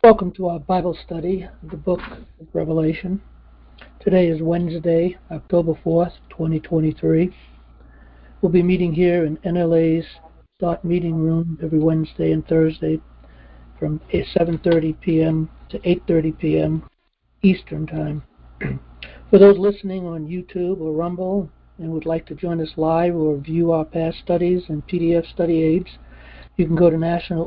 Welcome to our Bible study of the book of Revelation. Today is Wednesday, October 4th, 2023. We'll be meeting here in NLA's Start Meeting Room every Wednesday and Thursday from 7:30 p.m. to 8:30 p.m. Eastern Time. For those listening on YouTube or Rumble and would like to join us live or view our past studies and PDF study aids, you can go to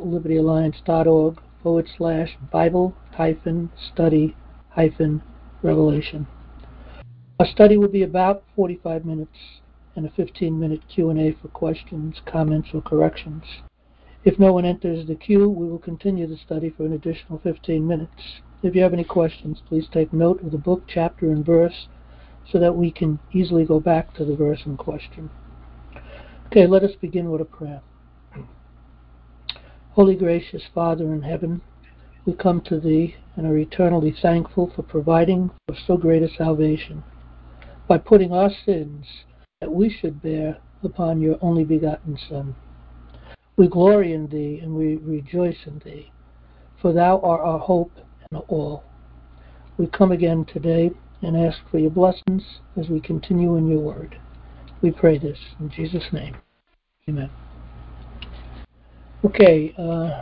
nationallibertyalliance.org/Bible-study-Revelation. Our study will be about 45 minutes and a 15-minute Q&A for questions, comments, or corrections. If no one enters the queue, we will continue the study for an additional 15 minutes. If you have any questions, please take note of the book, chapter, and verse so that we can easily go back to the verse in question. Okay, let us begin with a prayer. Holy gracious Father in heaven, we come to Thee and are eternally thankful for providing for so great a salvation by putting our sins that we should bear upon Your only begotten Son. We glory in Thee and we rejoice in Thee, for Thou art our hope and all. We come again today and ask for Your blessings as we continue in Your word. We pray this in Jesus' name. Amen. Okay,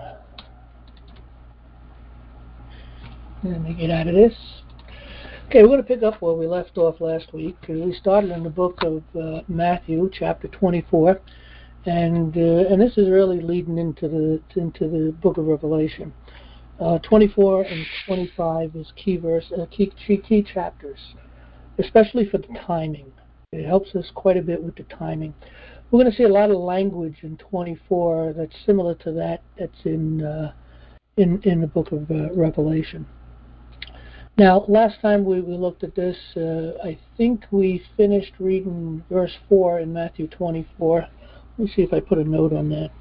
let me get out of this. Okay, we're going to pick up where we left off last week, because we started in the book of Matthew, chapter 24, and this is really leading into the book of Revelation. 24 and 25 is key chapters, especially for the timing. It helps us quite a bit with the timing. We're going to see a lot of language in 24 that's similar to that's in the book of Revelation. Now, last time we looked at this, I think we finished reading verse 4 in Matthew 24. Let me see if I put a note on that.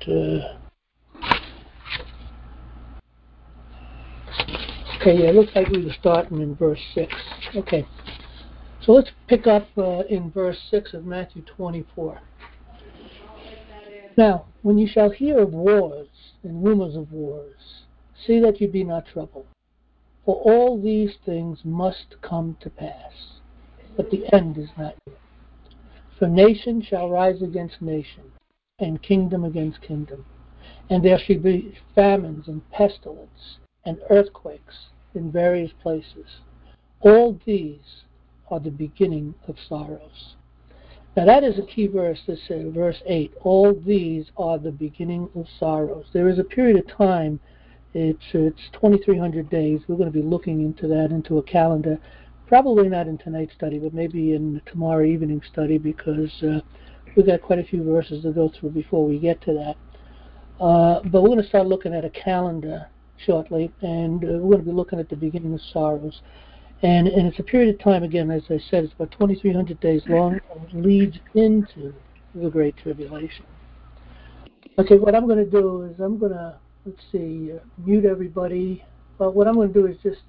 Okay, yeah, it looks like we were starting in verse 6. Okay, so let's pick up in verse 6 of Matthew 24. Now, when you shall hear of wars and rumors of wars, see that you be not troubled. For all these things must come to pass, but the end is not yet. For nation shall rise against nation, and kingdom against kingdom. And there shall be famines and pestilence and earthquakes in various places. All these are the beginning of sorrows. Now that is a key verse, this verse 8. All these are the beginning of sorrows. There is a period of time, it's 2,300 days. We're going to be looking into that, into a calendar. Probably not in tonight's study, but maybe in tomorrow evening study, because we've got quite a few verses to go through before we get to that. But we're going to start looking at a calendar shortly, and we're going to be looking at the beginning of sorrows. And it's a period of time, again, as I said, it's about 2,300 days long, and it leads into the Great Tribulation. Okay, what I'm going to do is I'm going to, mute everybody. But what I'm going to do is just,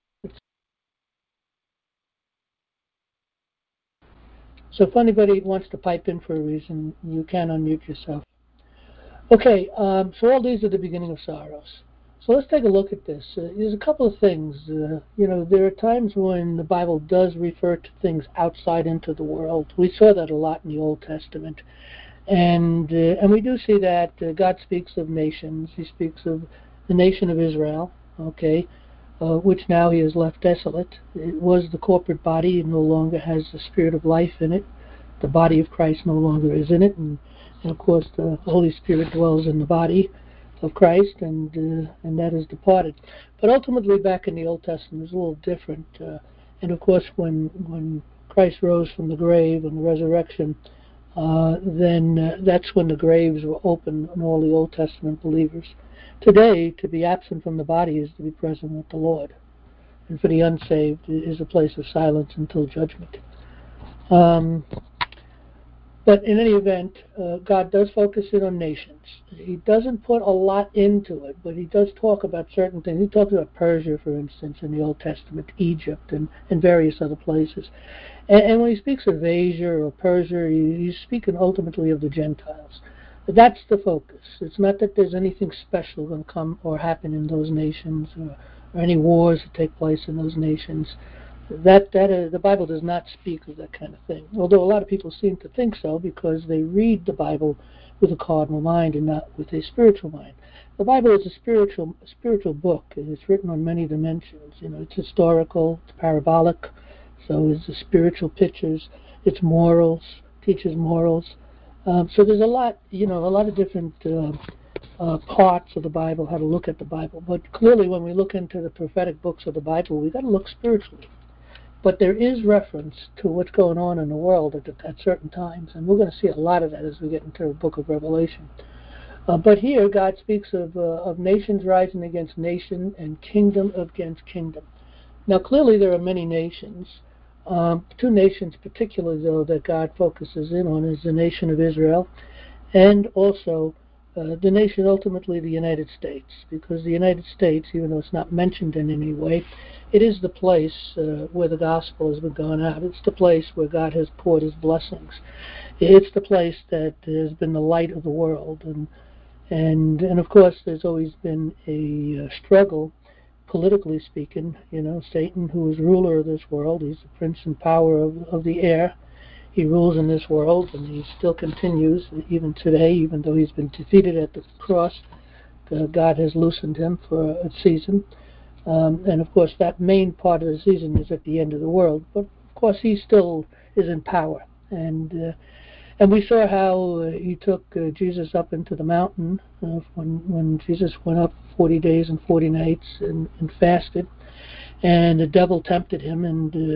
so if anybody wants to pipe in for a reason, you can unmute yourself. Okay, so all these are the beginning of sorrows. So let's take a look at this. There's a couple of things. There are times when the Bible does refer to things outside into the world. We saw that a lot in the Old Testament. And we do see that God speaks of nations. He speaks of the nation of Israel, okay, which now He has left desolate. It was the corporate body. It no longer has the spirit of life in it. The body of Christ no longer is in it. And of course, the Holy Spirit dwells in the body of Christ, and that has departed. But ultimately, back in the Old Testament, it's a little different. And of course, when Christ rose from the grave on the resurrection, then that's when the graves were open on all the Old Testament believers. Today, to be absent from the body is to be present with the Lord. And for the unsaved is a place of silence until judgment. But in any event, God does focus in on nations. He doesn't put a lot into it, but He does talk about certain things. He talks about Persia, for instance, in the Old Testament, Egypt, and various other places. And when He speaks of Asia or Persia, He's speaking ultimately of the Gentiles. But that's the focus. It's not that there's anything special going to come or happen in those nations or any wars that take place in those nations. The Bible does not speak of that kind of thing. Although a lot of people seem to think so because they read the Bible with a carnal mind and not with a spiritual mind. The Bible is a spiritual book. It's written on many dimensions. It's historical, it's parabolic, so it's the spiritual pictures. It's morals, teaches morals. So there's a lot of different parts of the Bible, how to look at the Bible. But clearly, when we look into the prophetic books of the Bible, we've got to look spiritually. But there is reference to what's going on in the world at certain times, and we're going to see a lot of that as we get into the book of Revelation. But here, God speaks of nations rising against nation and kingdom against kingdom. Now, clearly, there are many nations. Two nations, particularly, though, that God focuses in on is the nation of Israel and also the nation, ultimately the United States, because the United States, even though it's not mentioned in any way, it is the place where the gospel has been gone out. It's the place where God has poured his blessings. It's the place that has been the light of the world. And of course, there's always been a struggle, politically speaking. Satan, who is ruler of this world, he's the prince and power of the air. He rules in this world, and he still continues even today, even though he's been defeated at the cross. God has loosened him for a season. And of course, that main part of the season is at the end of the world. But of course, he still is in power. And we saw how he took Jesus up into the mountain when Jesus went up 40 days and 40 nights and fasted. And the devil tempted him,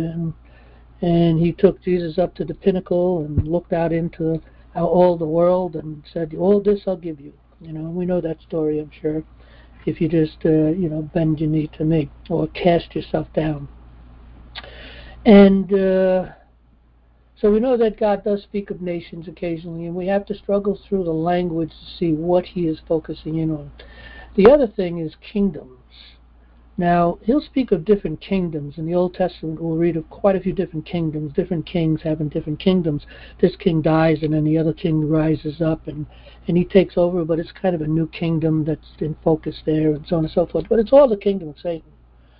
and he took Jesus up to the pinnacle and looked out into all the world and said, "All this I'll give you." We know that story, I'm sure, if you just, bend your knee to me or cast yourself down. And so we know that God does speak of nations occasionally, and we have to struggle through the language to see what he is focusing in on. The other thing is kingdoms. Now, he'll speak of different kingdoms. In the Old Testament, we'll read of quite a few different kingdoms, different kings having different kingdoms. This king dies, and then the other king rises up, and he takes over, but it's kind of a new kingdom that's in focus there, and so on and so forth. But it's all the kingdom of Satan.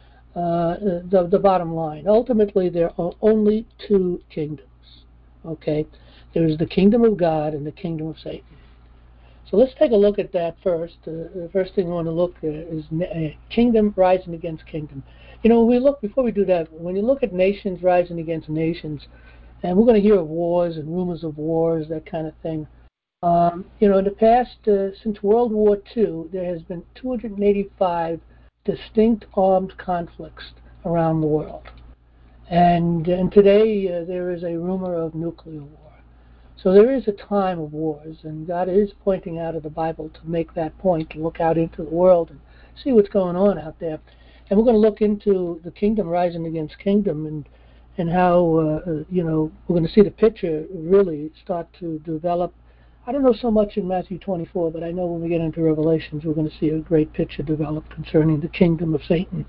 The bottom line. Ultimately, there are only two kingdoms. Okay? There's the kingdom of God and the kingdom of Satan. So let's take a look at that first. The first thing we want to look at is kingdom rising against kingdom. Before we do that, when you look at nations rising against nations, and we're going to hear of wars and rumors of wars, that kind of thing. In the past, since World War II, there has been 285 distinct armed conflicts around the world. And today, there is a rumor of nuclear war. So there is a time of wars, and God is pointing out of the Bible to make that point, to look out into the world and see what's going on out there. And we're going to look into the kingdom rising against kingdom and how, we're going to see the picture really start to develop. I don't know so much in Matthew 24, but I know when we get into Revelations, we're going to see a great picture develop concerning the kingdom of Satan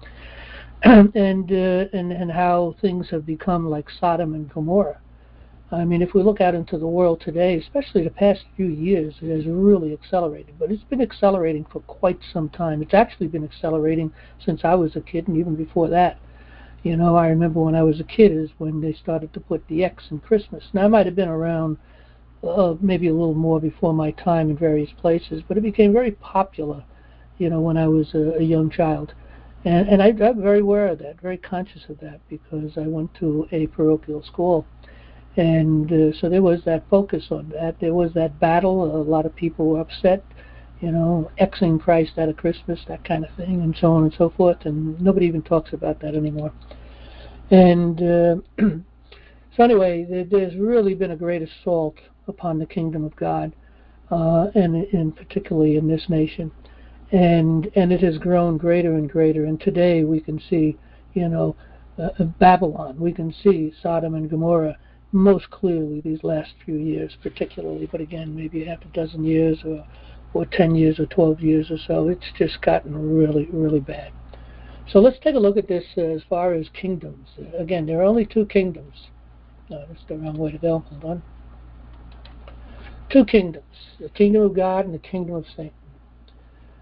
and how things have become like Sodom and Gomorrah. I mean, if we look out into the world today, especially the past few years, it has really accelerated. But it's been accelerating for quite some time. It's actually been accelerating since I was a kid and even before that. I remember when I was a kid is when they started to put the X in Christmas. Now, I might have been around maybe a little more before my time in various places, but it became very popular, when I was a young child. And I'm very aware of that, very conscious of that, because I went to a parochial school. And so there was that focus on that. There was that battle. A lot of people were upset, Xing Christ out of Christmas, that kind of thing, and so on and so forth. And nobody even talks about that anymore. And so anyway, there's really been a great assault upon the kingdom of God, and particularly in this nation. And it has grown greater and greater. And today we can see, Babylon. We can see Sodom and Gomorrah most clearly these last few years particularly, but again, maybe half a dozen years or 10 years or 12 years or so. It's just gotten really, really bad. So let's take a look at this as far as kingdoms. Again, there are only two kingdoms. No, that's the wrong way to go. Hold on. Two kingdoms, the kingdom of God and the kingdom of Satan.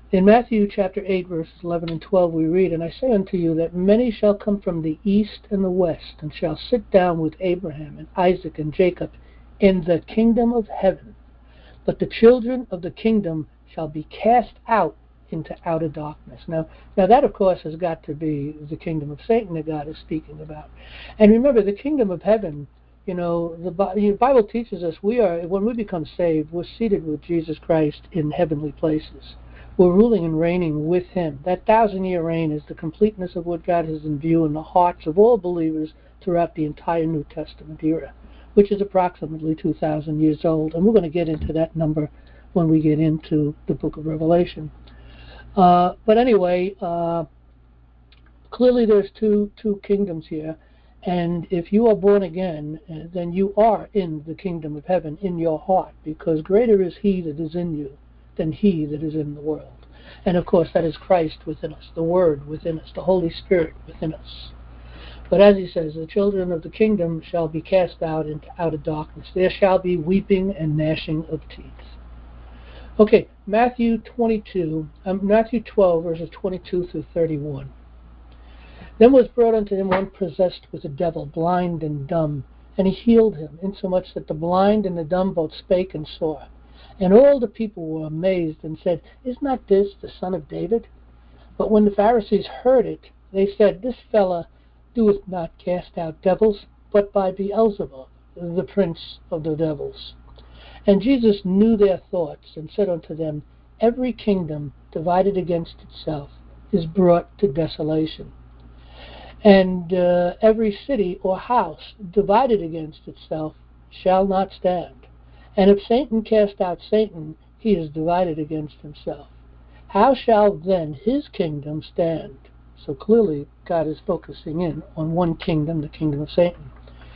In Matthew chapter 8, verses 11 and 12, we read, "And I say unto you that many shall come from the east and the west, and shall sit down with Abraham and Isaac and Jacob in the kingdom of heaven. But the children of the kingdom shall be cast out into outer darkness." Now that, of course, has got to be the kingdom of Satan that God is speaking about. And remember, the kingdom of heaven, the Bible teaches us when we become saved, we're seated with Jesus Christ in heavenly places. We're ruling and reigning with Him. That 1,000-year reign is the completeness of what God has in view in the hearts of all believers throughout the entire New Testament era, which is approximately 2,000 years old. And we're going to get into that number when we get into the book of Revelation. But anyway, clearly there's two kingdoms here. And if you are born again, then you are in the kingdom of heaven in your heart, because greater is He that is in you than he that is in the world. And of course, that is Christ within us, the Word within us, the Holy Spirit within us. But as he says, the children of the kingdom shall be cast out into outer darkness. There shall be weeping and gnashing of teeth. Okay, Matthew 12, verses 22 through 31. "Then was brought unto him one possessed with a devil, blind and dumb, and he healed him, insomuch that the blind and the dumb both spake and saw. And all the people were amazed, and said, Is not this the son of David? But when the Pharisees heard it, they said, This fellow doeth not cast out devils, but by Beelzebub, the prince of the devils. And Jesus knew their thoughts, and said unto them, Every kingdom divided against itself is brought to desolation. And every city or house divided against itself shall not stand. And if Satan cast out Satan, he is divided against himself. How shall then his kingdom stand?" So clearly, God is focusing in on one kingdom, the kingdom of Satan.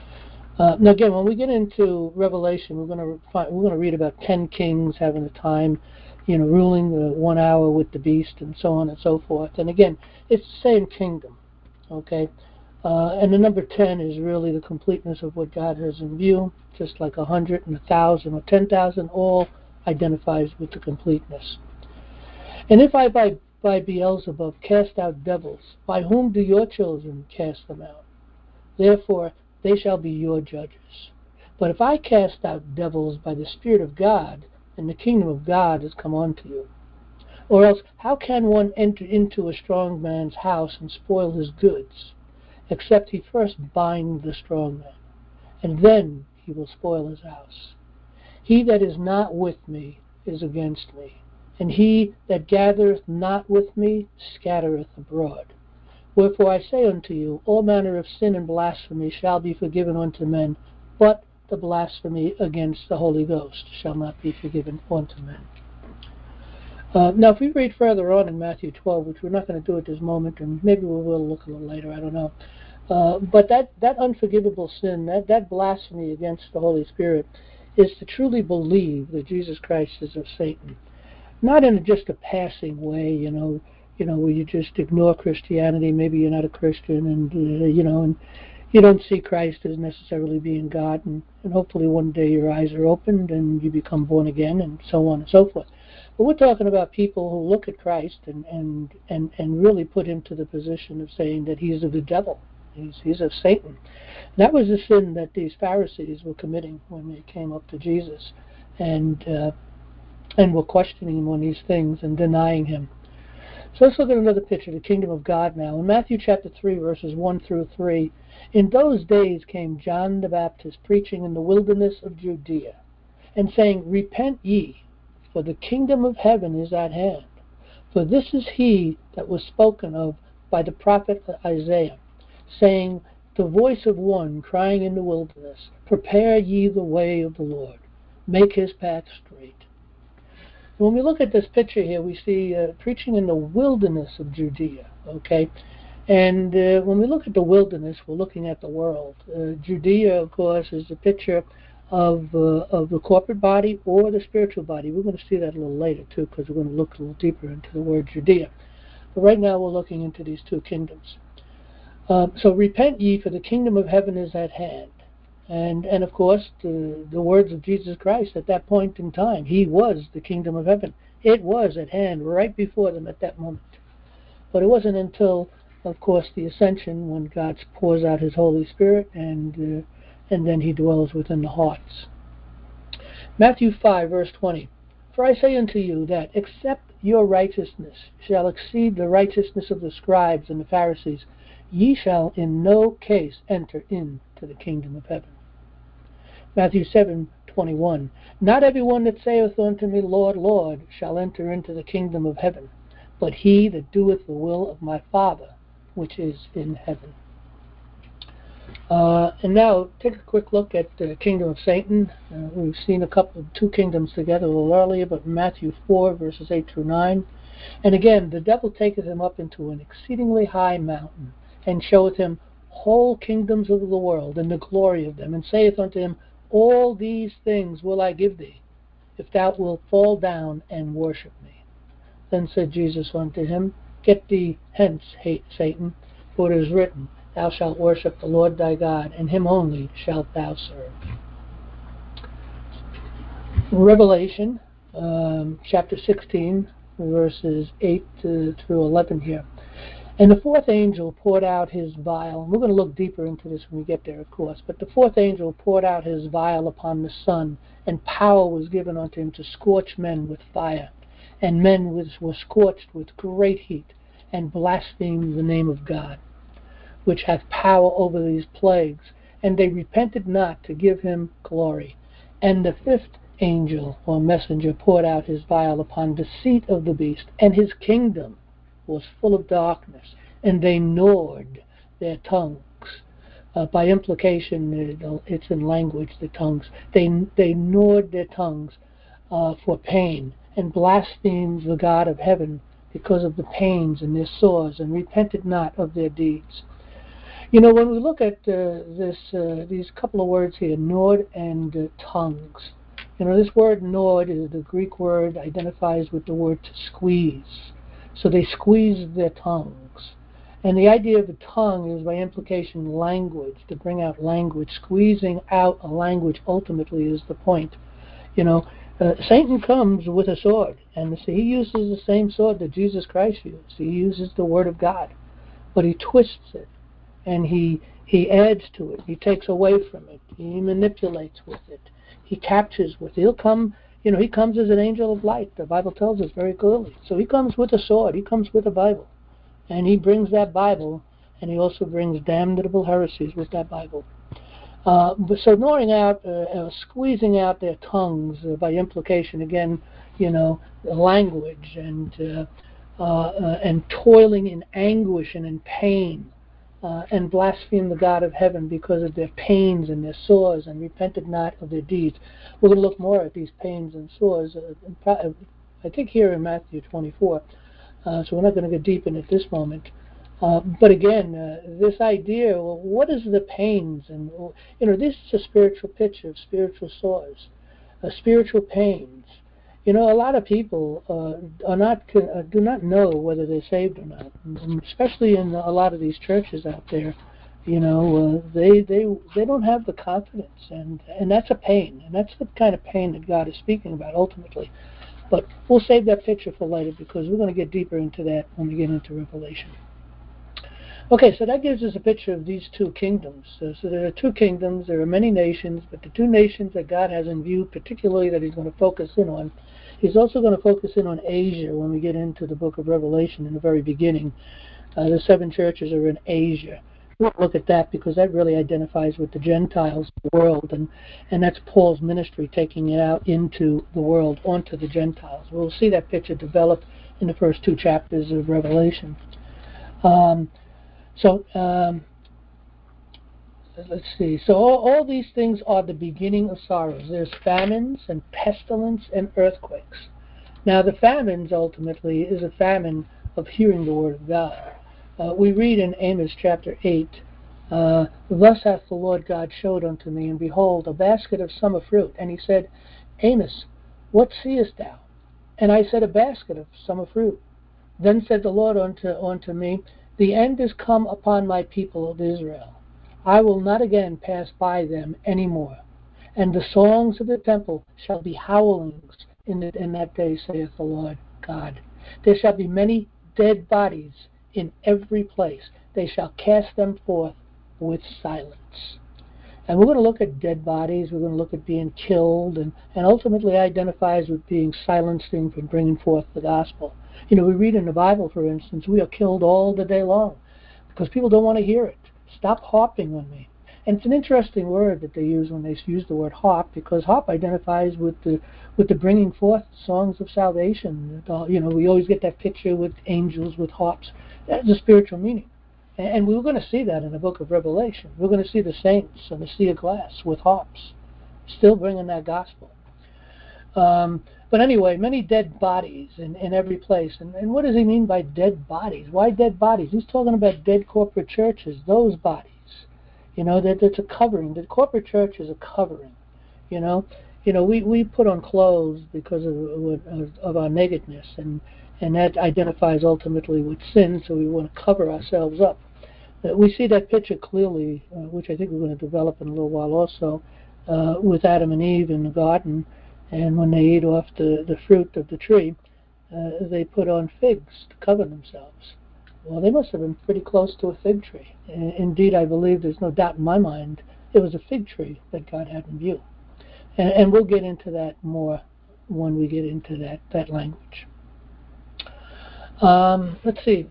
Now again, when we get into Revelation, we're going to read about 10 kings having a time, ruling 1 hour with the beast, and so on and so forth. And again, it's the same kingdom, okay? And the number 10 is really the completeness of what God has in view, just like 100 and 1,000 or 10,000, all identifies with the completeness. "And if I by Beelzebub cast out devils, by whom do your children cast them out? Therefore they shall be your judges. But if I cast out devils by the Spirit of God, then the kingdom of God is come unto you. Or else, how can one enter into a strong man's house and spoil his goods, except he first bind the strong man, and then he will spoil his house? He that is not with me is against me, and he that gathereth not with me scattereth abroad. Wherefore I say unto you, all manner of sin and blasphemy shall be forgiven unto men, but the blasphemy against the Holy Ghost shall not be forgiven unto men." Now, if we read further on in Matthew 12, which we're not going to do at this moment, and maybe we will look a little later, I don't know. But that unforgivable sin, that blasphemy against the Holy Spirit, is to truly believe that Jesus Christ is of Satan. Not in just a passing way, where you just ignore Christianity, maybe you're not a Christian, and, and you don't see Christ as necessarily being God, and hopefully one day your eyes are opened and you become born again, and so on and so forth. But we're talking about people who look at Christ and really put him to the position of saying that he's of the devil. He's of Satan. That was the sin that these Pharisees were committing when they came up to Jesus and were questioning him on these things and denying him. So let's look at another picture, the kingdom of God now. In Matthew chapter 3, verses 1 through 3, "In those days came John the Baptist preaching in the wilderness of Judea, and saying, Repent ye, for the kingdom of heaven is at hand. For this is he that was spoken of by the prophet Isaiah, saying, The voice of one crying in the wilderness, Prepare ye the way of the Lord, make his path straight." When we look at this picture here, we see preaching in the wilderness of Judea, okay? And when we look at the wilderness, we're looking at the world. Judea, of course, is a picture of the corporate body or the spiritual body. We're going to see that a little later, too, because we're going to look a little deeper into the word Judea. But right now, we're looking into these two kingdoms. So, repent ye, for the kingdom of heaven is at hand. And of course, the words of Jesus Christ at that point in time, he was the kingdom of heaven. It was at hand right before them at that moment. But it wasn't until, of course, the ascension when God pours out his Holy Spirit and then he dwells within the hearts. Matthew 5, verse 20. For I say unto you that except your righteousness shall exceed the righteousness of the scribes and the Pharisees, ye shall in no case enter into the kingdom of heaven. Matthew 7:21. Not every one that saith unto me, Lord, Lord, shall enter into the kingdom of heaven, but he that doeth the will of my Father which is in heaven. And now take a quick look at the kingdom of Satan. We've seen two kingdoms together a little earlier, but Matthew 4, verses 8 through 9. And again, the devil taketh him up into an exceedingly high mountain, and showeth him whole kingdoms of the world, and the glory of them, and saith unto him, All these things will I give thee, if thou wilt fall down and worship me. Then said Jesus unto him, Get thee hence, Satan, for it is written, Thou shalt worship the Lord thy God, and him only shalt thou serve. Revelation, chapter 16, verses 8 through 11 here. And the fourth angel poured out his vial. We're going to look deeper into this when we get there, of course. But the fourth angel poured out his vial upon the sun, and power was given unto him to scorch men with fire. And men were scorched with great heat, and blasphemed the name of God, which hath power over these plagues. And they repented not to give him glory. And the fifth angel, or messenger, poured out his vial upon the seat of the beast, and his kingdom was full of darkness, and they gnawed their tongues. By implication, it's in language, the tongues. They gnawed their tongues for pain, and blasphemed the God of heaven because of the pains and their sores, and repented not of their deeds. You know, when we look at these couple of words here, gnawed and tongues, you know, this word gnawed is the Greek word, identifies with the word to squeeze. So they squeezed their tongues. And the idea of the tongue is by implication language, to bring out language. Squeezing out a language ultimately is the point. You know, Satan comes with a sword, and see, he uses the same sword that Jesus Christ used. He uses the Word of God, but he twists it, and he adds to it. He takes away from it. He manipulates with it. He captures with it. He'll come, you know, he comes as an angel of light. The Bible tells us very clearly. So he comes with a sword. He comes with a Bible. And he brings that Bible, and he also brings damnable heresies with that Bible. So gnawing out, squeezing out their tongues, by implication, again, you know, language, and toiling in anguish and in pain, and blaspheme the God of heaven because of their pains and their sores, and repented not of their deeds. We're going to look more at these pains and sores, I think here in Matthew 24, so we're not going to go deep in at this moment. But again, this idea, well, what is the pains? And, you know, this is a spiritual picture of spiritual sores, spiritual pains. You know, a lot of people do not know whether they're saved or not, and especially in a lot of these churches out there. You know, they don't have the confidence, and that's a pain, and that's the kind of pain that God is speaking about ultimately. But we'll save that picture for later, because we're going to get deeper into that when we get into Revelation. Okay, so that gives us a picture of these two kingdoms. So there are two kingdoms, there are many nations, but the two nations that God has in view, particularly that he's going to focus in on, he's also going to focus in on Asia when we get into the book of Revelation in the very beginning. The seven churches are in Asia. We'll look at that because that really identifies with the Gentiles, the world, and that's Paul's ministry, taking it out into the world, onto the Gentiles. We'll see that picture develop in the first two chapters of Revelation. Let's see. So all these things are the beginning of sorrows. There's famines and pestilence and earthquakes. Now the famines ultimately is a famine of hearing the word of God. We read in Amos chapter 8, Thus hath the Lord God showed unto me, and behold, a basket of summer fruit. And he said, Amos, what seest thou? And I said, A basket of summer fruit. Then said the Lord unto me, The end is come upon my people of Israel. I will not again pass by them any more. And the songs of the temple shall be howlings in that day, saith the Lord God. There shall be many dead bodies in every place. They shall cast them forth with silence. And we're going to look at dead bodies. We're going to look at being killed, and ultimately identifies with being silencing from bringing forth the gospel. We read in the Bible, for instance, we are killed all the day long because people don't want to hear it. Stop harping on me. And it's an interesting word that they use when they use the word harp, because harp identifies with the bringing forth songs of salvation. We always get that picture with angels with harps. That's a spiritual meaning. And we're going to see that in the book of Revelation. We're going to see the saints on the sea of glass with harps, still bringing that gospel. But anyway, many dead bodies in every place. And what does he mean by dead bodies? Why dead bodies? He's talking about dead corporate churches, those bodies. That's a covering. The corporate church is a covering. We put on clothes because of our nakedness, and that identifies ultimately with sin, so we want to cover ourselves up. We see that picture clearly, which I think we're going to develop in a little while also, with Adam and Eve in the garden, and when they eat off the fruit of the tree, they put on figs to cover themselves. Well, they must have been pretty close to a fig tree. Indeed, I believe there's no doubt in my mind it was a fig tree that God had in view. And we'll get into that more when we get into that language. Let's see.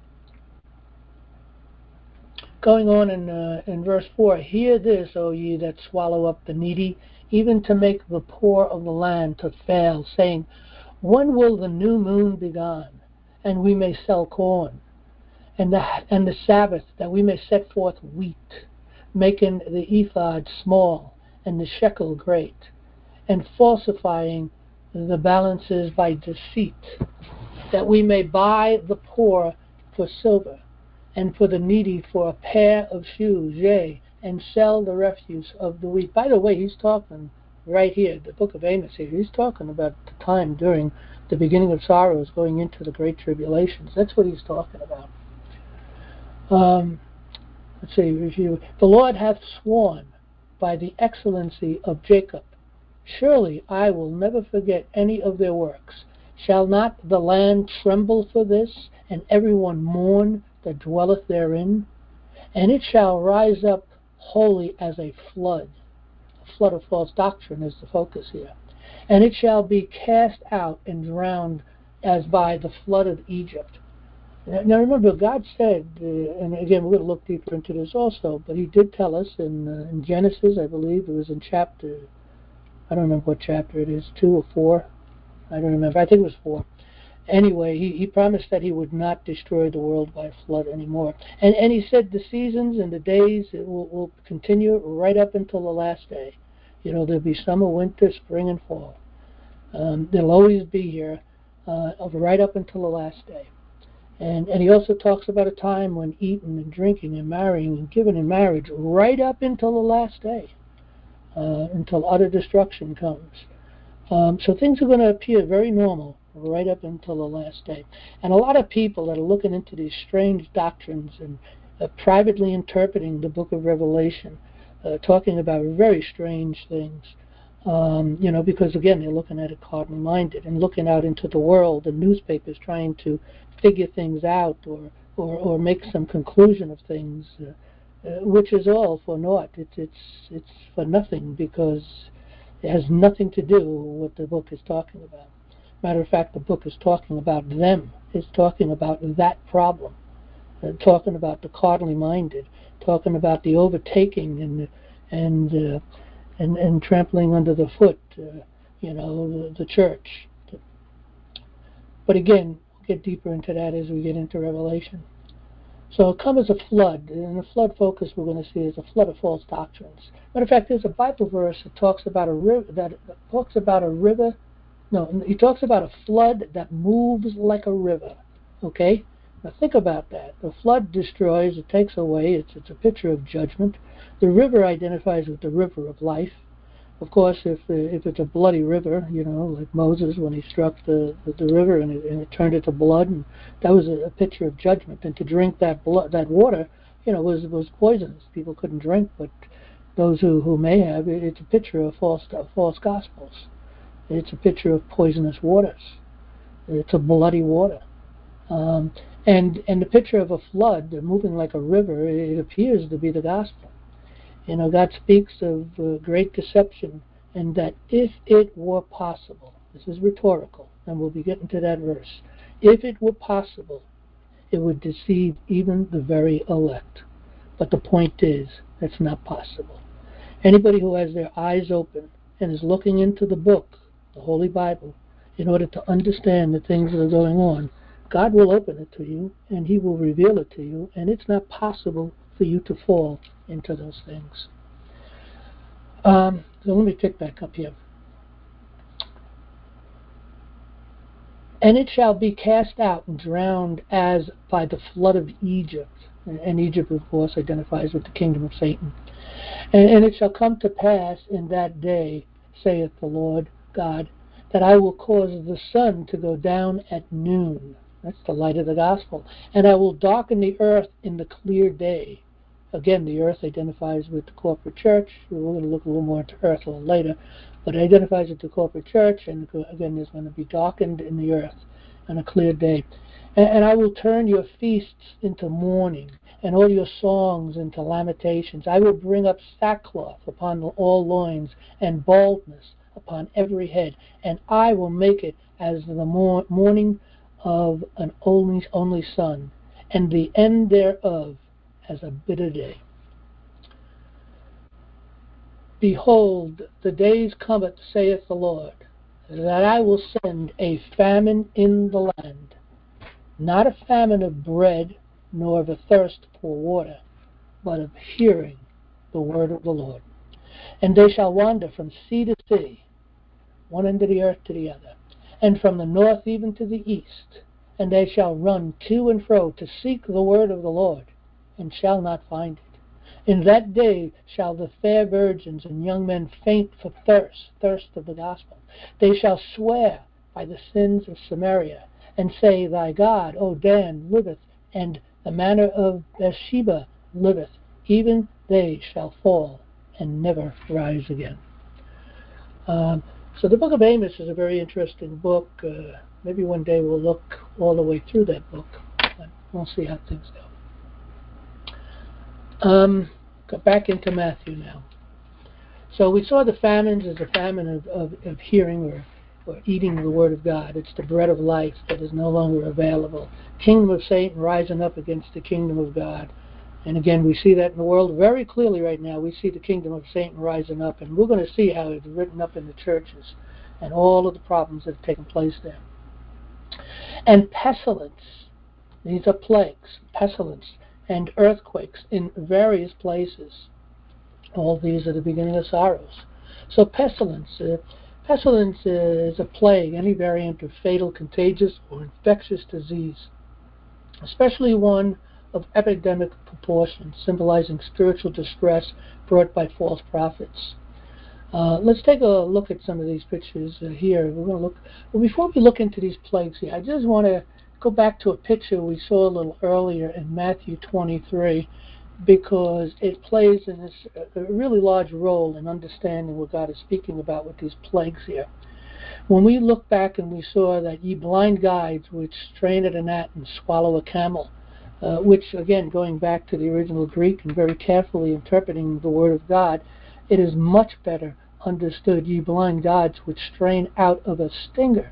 Going on in verse 4, hear this, O ye that swallow up the needy, even to make the poor of the land to fail, saying, when will the new moon be gone, and we may sell corn, and the Sabbath, that we may set forth wheat, making the ephod small, and the shekel great, and falsifying the balances by deceit, that we may buy the poor for silver, and for the needy for a pair of shoes, yea, and sell the refuse of the wheat. By the way, he's talking right here, the book of Amos here, he's talking about the time during the beginning of sorrows going into the great tribulations. That's what he's talking about. Let's see, review. The Lord hath sworn by the excellency of Jacob, surely I will never forget any of their works. Shall not the land tremble for this, and everyone mourn that dwelleth therein? And it shall rise up wholly as a flood. A flood of false doctrine is the focus here. And it shall be cast out and drowned as by the flood of Egypt. Now remember, God said, and again we're going to look deeper into this also, but he did tell us in Genesis, I believe it was in chapter, I don't remember what chapter it is, 2 or 4, I don't remember, I think it was 4. Anyway, he promised that he would not destroy the world by flood anymore. And he said the seasons and the days will continue right up until the last day. There'll be summer, winter, spring, and fall. They'll always be here right up until the last day. And he also talks about a time when eating and drinking and marrying and giving in marriage right up until the last day, until utter destruction comes. So things are going to appear very normal right up until the last day. And a lot of people that are looking into these strange doctrines and privately interpreting the book of Revelation, talking about very strange things, because again, they're looking at it carnally minded and looking out into the world, and newspapers trying to figure things out or make some conclusion of things, which is all for naught. It's for nothing, because it has nothing to do with what the book is talking about. Matter of fact, the book is talking about them. It's talking about that problem, talking about the carnally minded, talking about the overtaking and trampling under the foot, the church. But again, we'll get deeper into that as we get into Revelation. So it comes as a flood, and the flood focus we're going to see is a flood of false doctrines. Matter of fact, there's a Bible verse that talks about a river. No, he talks about a flood that moves like a river. Okay? Now think about that. The flood destroys, it takes away, it's a picture of judgment. The river identifies with the river of life. Of course, if it's a bloody river, like Moses when he struck the river and it turned into blood, and that was a picture of judgment. And to drink that water, was poisonous. People couldn't drink, but those who may have, it's a picture of false gospels. It's a picture of poisonous waters. It's a bloody water. And the picture of a flood moving like a river, it appears to be the gospel. God speaks of great deception, and that if it were possible, this is rhetorical, and we'll be getting to that verse, if it were possible, it would deceive even the very elect. But the point is, that's not possible. Anybody who has their eyes open and is looking into the book, the Holy Bible, in order to understand the things that are going on, God will open it to you, and He will reveal it to you, and it's not possible for you to fall into those things. So let me pick back up here. And it shall be cast out and drowned as by the flood of Egypt. And Egypt, of course, identifies with the kingdom of Satan. And it shall come to pass in that day, saith the Lord God, that I will cause the sun to go down at noon. That's the light of the gospel. And I will darken the earth in the clear day. Again, the earth identifies with the corporate church. We're going to look a little more into earth a little later. But it identifies with the corporate church, and again, there's going to be darkened in the earth on a clear day. And I will turn your feasts into mourning, and all your songs into lamentations. I will bring up sackcloth upon all loins, and baldness upon every head, and I will make it as the mourning of an only son, and the end thereof as a bitter day. Behold, the days cometh, saith the Lord, that I will send a famine in the land, not a famine of bread, nor of a thirst for water, but of hearing the word of the Lord. And they shall wander from sea to sea, one end of the earth to the other, and from the north even to the east. And they shall run to and fro to seek the word of the Lord, and shall not find it. In that day shall the fair virgins and young men faint for thirst of the gospel. They shall swear by the sins of Samaria, and say, Thy God, O Dan, liveth, and the manor of Beersheba liveth. Even they shall fall and never rise again. So the book of Amos is a very interesting book. Maybe one day we'll look all the way through that book. But we'll see how things go. Go back into Matthew now. So we saw the famines as a famine of hearing or eating the Word of God. It's the bread of life that is no longer available. Kingdom of Satan rising up against the kingdom of God. And again, we see that in the world very clearly right now. We see the kingdom of Satan rising up, and we're going to see how it's written up in the churches and all of the problems that have taken place there. And pestilence. These are plagues, pestilence, and earthquakes in various places. All these are the beginning of sorrows. So pestilence is a plague, any variant of fatal, contagious, or infectious disease, especially one of epidemic proportions, symbolizing spiritual distress brought by false prophets. Let's take a look at some of these pictures here. We're going to look. Well, before we look into these plagues here, I just want to go back to a picture we saw a little earlier in Matthew 23, because it plays a really large role in understanding what God is speaking about with these plagues here. When we look back and we saw that ye blind guides which strain at a gnat and swallow a camel, which again, going back to the original Greek and very carefully interpreting the Word of God, it is much better understood, ye blind guides which strain out of a stinger,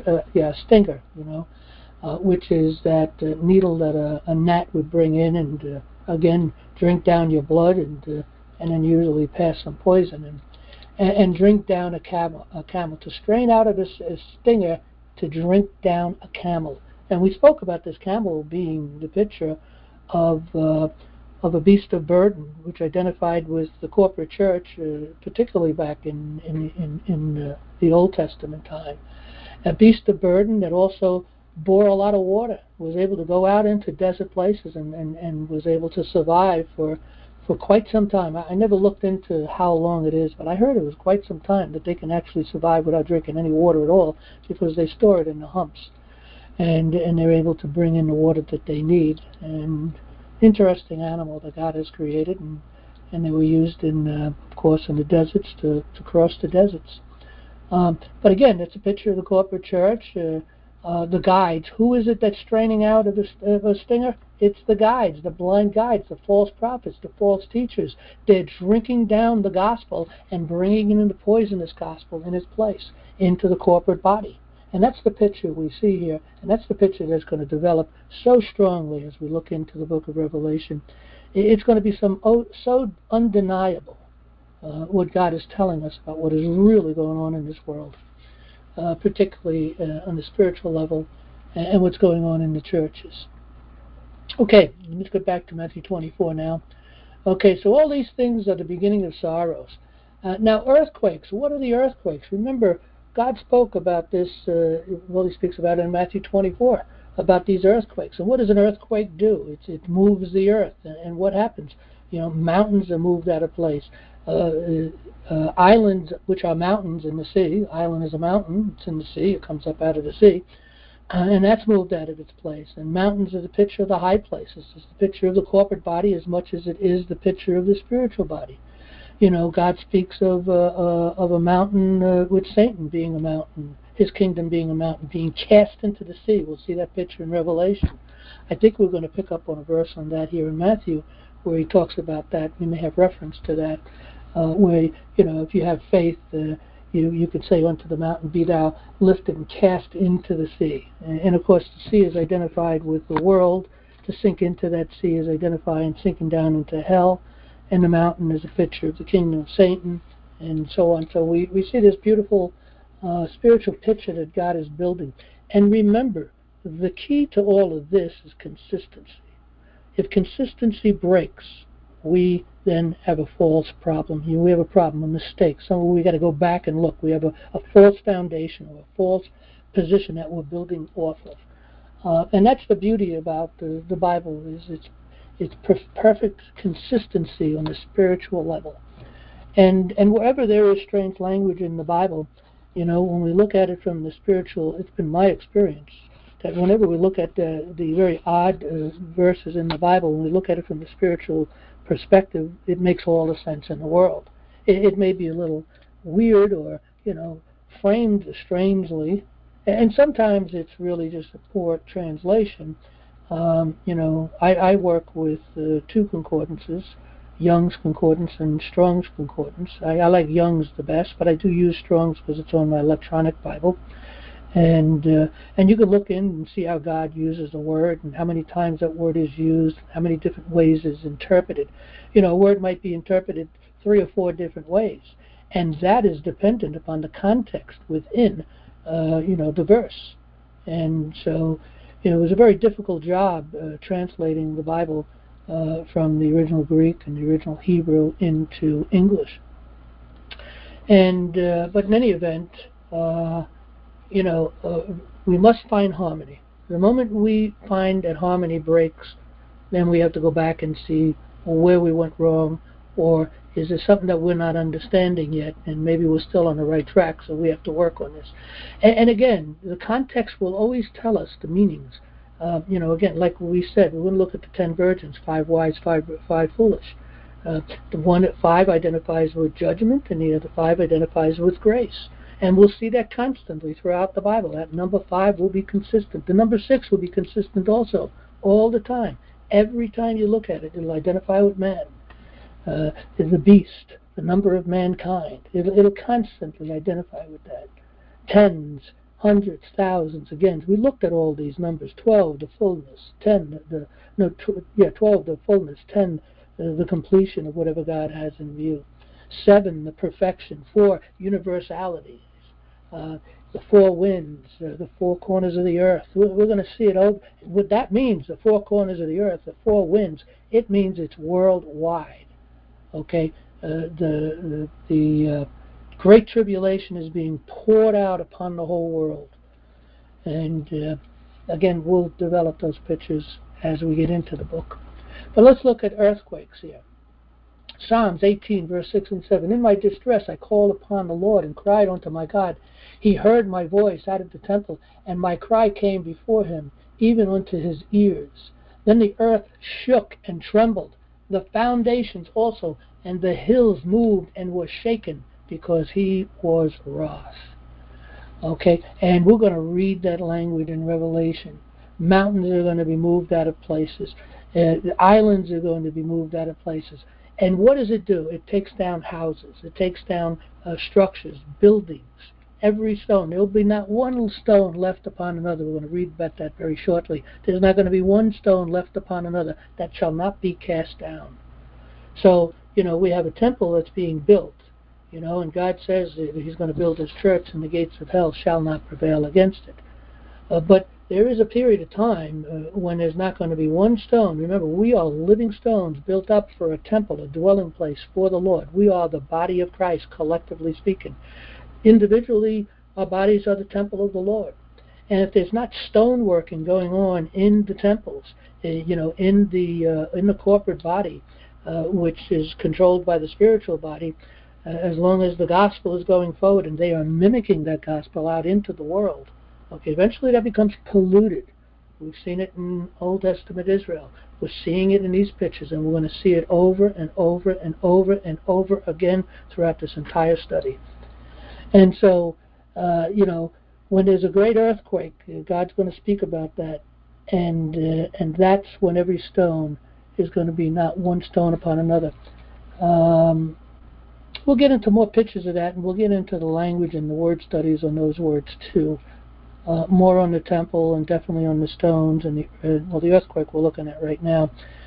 which is that needle that a gnat would bring in and again drink down your blood and then usually pass some poison and drink down a camel to strain out of a stinger to drink down a camel. And we spoke about this camel being the picture of a beast of burden, which identified with the corporate church, particularly back in the Old Testament time. A beast of burden that also bore a lot of water, was able to go out into desert places and was able to survive for quite some time. I never looked into how long it is, but I heard it was quite some time that they can actually survive without drinking any water at all, because they store it in the humps. And they're able to bring in the water that they need. And interesting animal that God has created, and they were used of course, in the deserts to cross the deserts. But again, it's a picture of the corporate church. The guides. Who is it that's straining out of a stinger? It's the guides, the blind guides, the false prophets, the false teachers. They're drinking down the gospel and bringing in the poisonous gospel in its place into the corporate body. And that's the picture we see here, and that's the picture that's going to develop so strongly as we look into the book of Revelation. It's going to be so undeniable what God is telling us about what is really going on in this world, particularly on the spiritual level, and what's going on in the churches. Okay, let's get back to Matthew 24 now. Okay, so all these things are the beginning of sorrows. Now, earthquakes. What are the earthquakes? Remember, God spoke about this, he speaks about it in Matthew 24, about these earthquakes. And what does an earthquake do? It moves the earth. And what happens? Mountains are moved out of place. Islands, which are mountains in the sea. Island is a mountain. It's in the sea. It comes up out of the sea. And that's moved out of its place. And mountains are the picture of the high places. It's the picture of the corporate body as much as it is the picture of the spiritual body. God speaks of a mountain with Satan being a mountain, his kingdom being a mountain, being cast into the sea. We'll see that picture in Revelation. I think we're going to pick up on a verse on that here in Matthew where he talks about that. We may have reference to that, where, if you have faith, you could say unto the mountain, be thou lifted and cast into the sea. And of course, the sea is identified with the world. To sink into that sea is identifying sinking down into hell. And the mountain is a picture of the kingdom of Satan, and so on. So we see this beautiful spiritual picture that God is building. And remember, the key to all of this is consistency. If consistency breaks, we then have a false problem. We have a problem, a mistake. So we got to go back and look. We have a false foundation or a false position that we're building off of. And that's the beauty about the Bible, is it's perfect consistency on the spiritual level. And wherever there is strange language in the Bible, when we look at it from the spiritual, it's been my experience that whenever we look at the very odd verses in the Bible, when we look at it from the spiritual perspective, it makes all the sense in the world. It may be a little weird or, framed strangely, and sometimes it's really just a poor translation. I work with two concordances, Young's Concordance and Strong's Concordance. I like Young's the best, but I do use Strong's because it's on my electronic Bible. And you can look in and see how God uses a word and how many times that word is used, how many different ways it's interpreted. A word might be interpreted 3 or 4 different ways, and that is dependent upon the context within, the verse. And so, it was a very difficult job translating the Bible from the original Greek and the original Hebrew into English. And but in any event, we must find harmony. The moment we find that harmony breaks, then we have to go back and see where we went wrong, or is there something that we're not understanding yet, and maybe we're still on the right track, so we have to work on this. And again, the context will always tell us the meanings. Again, like we said, we're going to look at the 10 virgins, 5 wise, 5 foolish. The one at 5 identifies with judgment, and the other 5 identifies with grace. And we'll see that constantly throughout the Bible. That number 5 will be consistent. The number 6 will be consistent also, all the time. Every time you look at it, it'll identify with man. The beast, the number of mankind. It'll constantly identify with that. Tens, hundreds, thousands. Again, we looked at all these numbers. 12, the fullness. 12, the fullness. 10, the completion of whatever God has in view. 7, the perfection. 4, universality. The 4 winds, the 4 corners of the earth. We're going to see it all. What that means, the 4 corners of the earth, the 4 winds, it means it's worldwide. Okay, the Great Tribulation is being poured out upon the whole world. And again, we'll develop those pictures as we get into the book. But let's look at earthquakes here. Psalms 18, verse 6 and 7. In my distress I called upon the Lord and cried unto my God. He heard my voice out of the temple, and my cry came before him, even unto his ears. Then the earth shook and trembled, the foundations also, and the hills moved and were shaken, because he was wroth. Okay, and we're going to read that language in Revelation. Mountains are going to be moved out of places. The islands are going to be moved out of places. And what does it do? It takes down houses. It takes down structures, buildings. Every stone. There will be not one stone left upon another. We're going to read about that very shortly. There's not going to be one stone left upon another that shall not be cast down. So, we have a temple that's being built. And God says that He's going to build His church, and the gates of hell shall not prevail against it. But there is a period of time when there's not going to be one stone. Remember, we are living stones built up for a temple, a dwelling place for the Lord. We are the body of Christ, collectively speaking. Individually, our bodies are the temple of the Lord. And if there's not stoneworking going on in the temples, in the corporate body, which is controlled by the spiritual body, as long as the gospel is going forward and they are mimicking that gospel out into the world, okay, eventually that becomes polluted. We've seen it in Old Testament Israel. We're seeing it in these pictures, and we're going to see it over and over and over and over again throughout this entire study. And so, when there's a great earthquake, God's going to speak about that, and that's when every stone is going to be not one stone upon another. We'll get into more pictures of that, and we'll get into the language and the word studies on those words too. More on the temple and definitely on the stones and the earthquake we're looking at right now.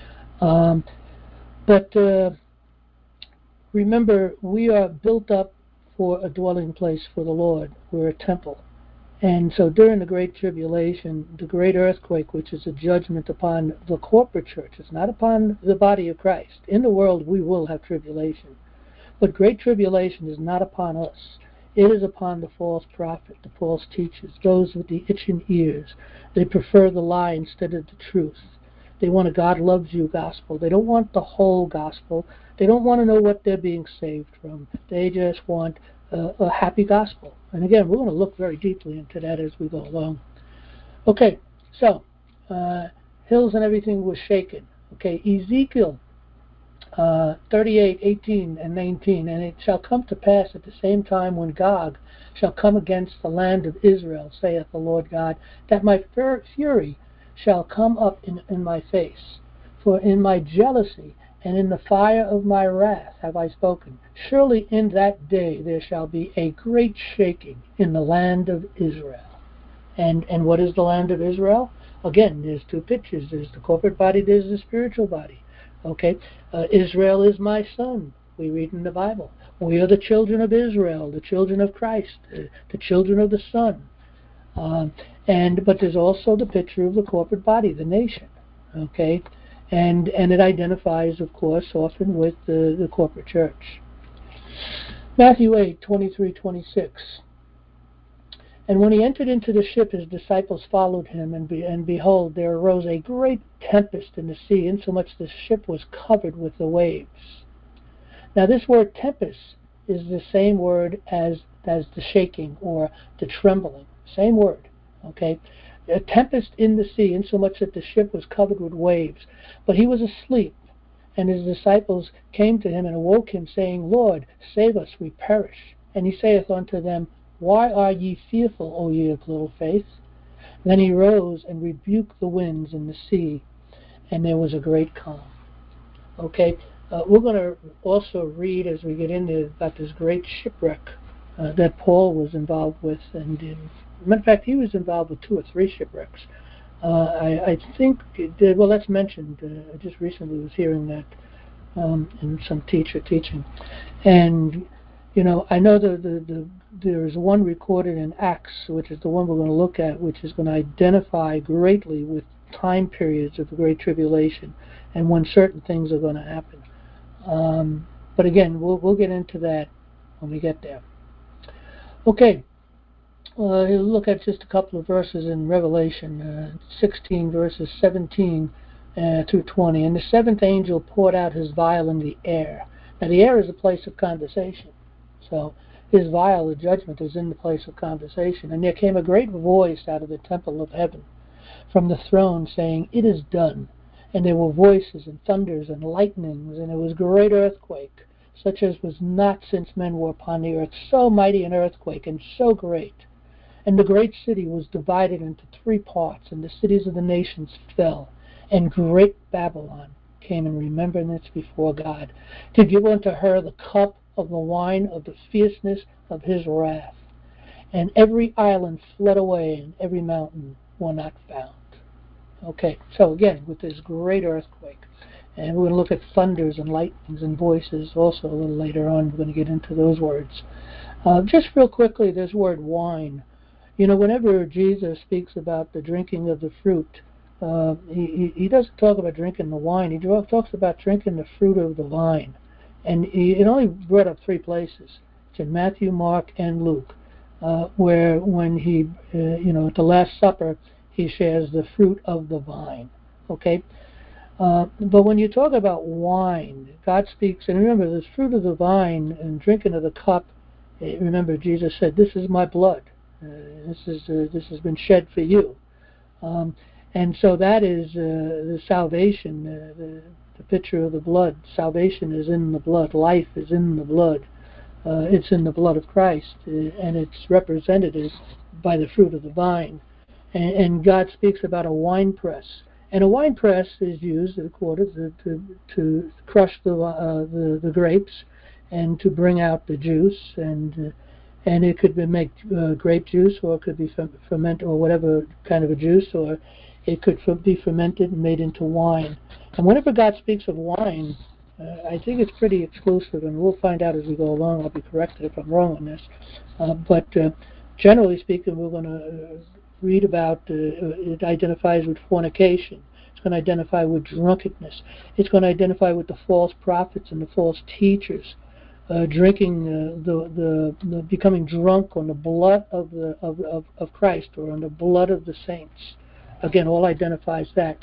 But remember, we are built up for a dwelling place for the Lord. We're a temple. And so during the Great Tribulation, the great earthquake, which is a judgment upon the corporate church, it's not upon the body of Christ. In the world we will have tribulation. But great tribulation is not upon us. It is upon the false prophet, the false teachers, those with the itching ears. They prefer the lie instead of the truth. They want a God loves you gospel. They don't want the whole gospel. They don't want to know what they're being saved from. They just want a happy gospel. And again, we're going to look very deeply into that as we go along. Okay, so hills and everything was shaken. Okay, Ezekiel 38:18 and 19, and it shall come to pass at the same time when Gog shall come against the land of Israel, saith the Lord God, that my fury shall come up in my face. For in my jealousy and in the fire of my wrath have I spoken. Surely in that day there shall be a great shaking in the land of Israel. And what is the land of Israel? Again, there's two pictures. There's the corporate body, there's the spiritual body. Okay, Israel is my son, we read in the Bible. We are the children of Israel, the children of Christ, the children of the Son. But there's also the picture of the corporate body, the nation. Okay, and it identifies, of course, often with the corporate church. Matthew 8:23-26. And when he entered into the ship, his disciples followed him, and behold, there arose a great tempest in the sea, insomuch the ship was covered with the waves. Now this word tempest is the same word as the shaking or the trembling. Same word, okay? A tempest in the sea, insomuch that the ship was covered with waves. But he was asleep, and his disciples came to him and awoke him, saying, Lord, save us, we perish. And he saith unto them, Why are ye fearful, O ye of little faith? Then he rose and rebuked the winds and the sea, and there was a great calm. Okay, we're going to also read as we get into about this great shipwreck that Paul was involved with. And matter of fact, he was involved with 2 or 3 shipwrecks. I think, that's mentioned. I just recently was hearing that in some teacher teaching. And I know there is one recorded in Acts, which is the one we're going to look at, which is going to identify greatly with time periods of the Great Tribulation and when certain things are going to happen. But again, we'll get into that when we get there. Okay, look at just a couple of verses in Revelation 16, verses 17 through 20. And the 7th angel poured out his vial in the air. Now the air is a place of conversation. So his vial of judgment is in the place of conversation. And there came a great voice out of the temple of heaven from the throne, saying, It is done. And there were voices and thunders and lightnings, and there was great earthquake, such as was not since men were upon the earth. So mighty an earthquake and so great. And the great city was divided into 3 parts, and the cities of the nations fell. And great Babylon came in remembrance before God, to give unto her the cup of the wine of the fierceness of his wrath. And every island fled away, and every mountain were not found. Okay, so again, with this great earthquake, and we're going to look at thunders and lightnings and voices also a little later on. We're going to get into those words. Just real quickly, this word wine. You know, whenever Jesus speaks about the drinking of the fruit, he doesn't talk about drinking the wine. He talks about drinking the fruit of the vine. And it only brought up 3 places. It's in Matthew, Mark, and Luke, where when he, at the Last Supper, he shares the fruit of the vine. Okay? But when you talk about wine, God speaks, and remember, this fruit of the vine and drinking of the cup, remember, Jesus said, "This is my blood. This has been shed for you." And so that is the salvation, the picture of the blood. Salvation is in the blood. Life is in the blood. It's in the blood of Christ, and it's represented by the fruit of the vine. And God speaks about a wine press. And a wine press is used, of course, to crush the grapes and to bring out the juice. And it could make grape juice, or it could be ferment, or whatever kind of a juice, or it could be fermented and made into wine. And whenever God speaks of wine, I think it's pretty exclusive, and we'll find out as we go along. I'll be corrected if I'm wrong on this. But generally speaking, we're going to read about it identifies with fornication. It's going to identify with drunkenness. It's going to identify with the false prophets and the false teachers, drinking the becoming drunk on the blood of Christ, or on the blood of the saints. Again, all identifies that.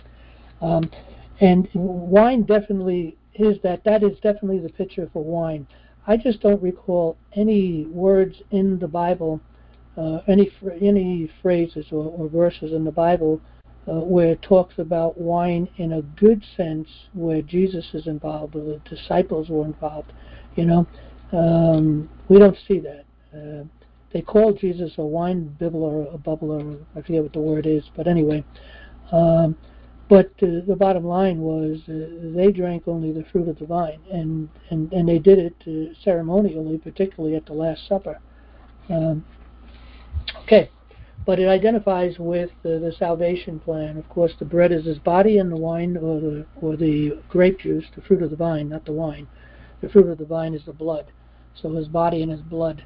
And wine definitely is that. That is definitely the picture for wine. I just don't recall any words in the Bible, any phrases or verses in the Bible where it talks about wine in a good sense, where Jesus is involved or the disciples were involved. We don't see that. They call Jesus a wine bibbler, a bubbler. I forget what the word is, but anyway. But the bottom line was they drank only the fruit of the vine, and they did it ceremonially, particularly at the Last Supper. Okay, but it identifies with the salvation plan. Of course, the bread is his body, and the wine, or the grape juice, the fruit of the vine, not the wine. The fruit of the vine is the blood. So his body and his blood.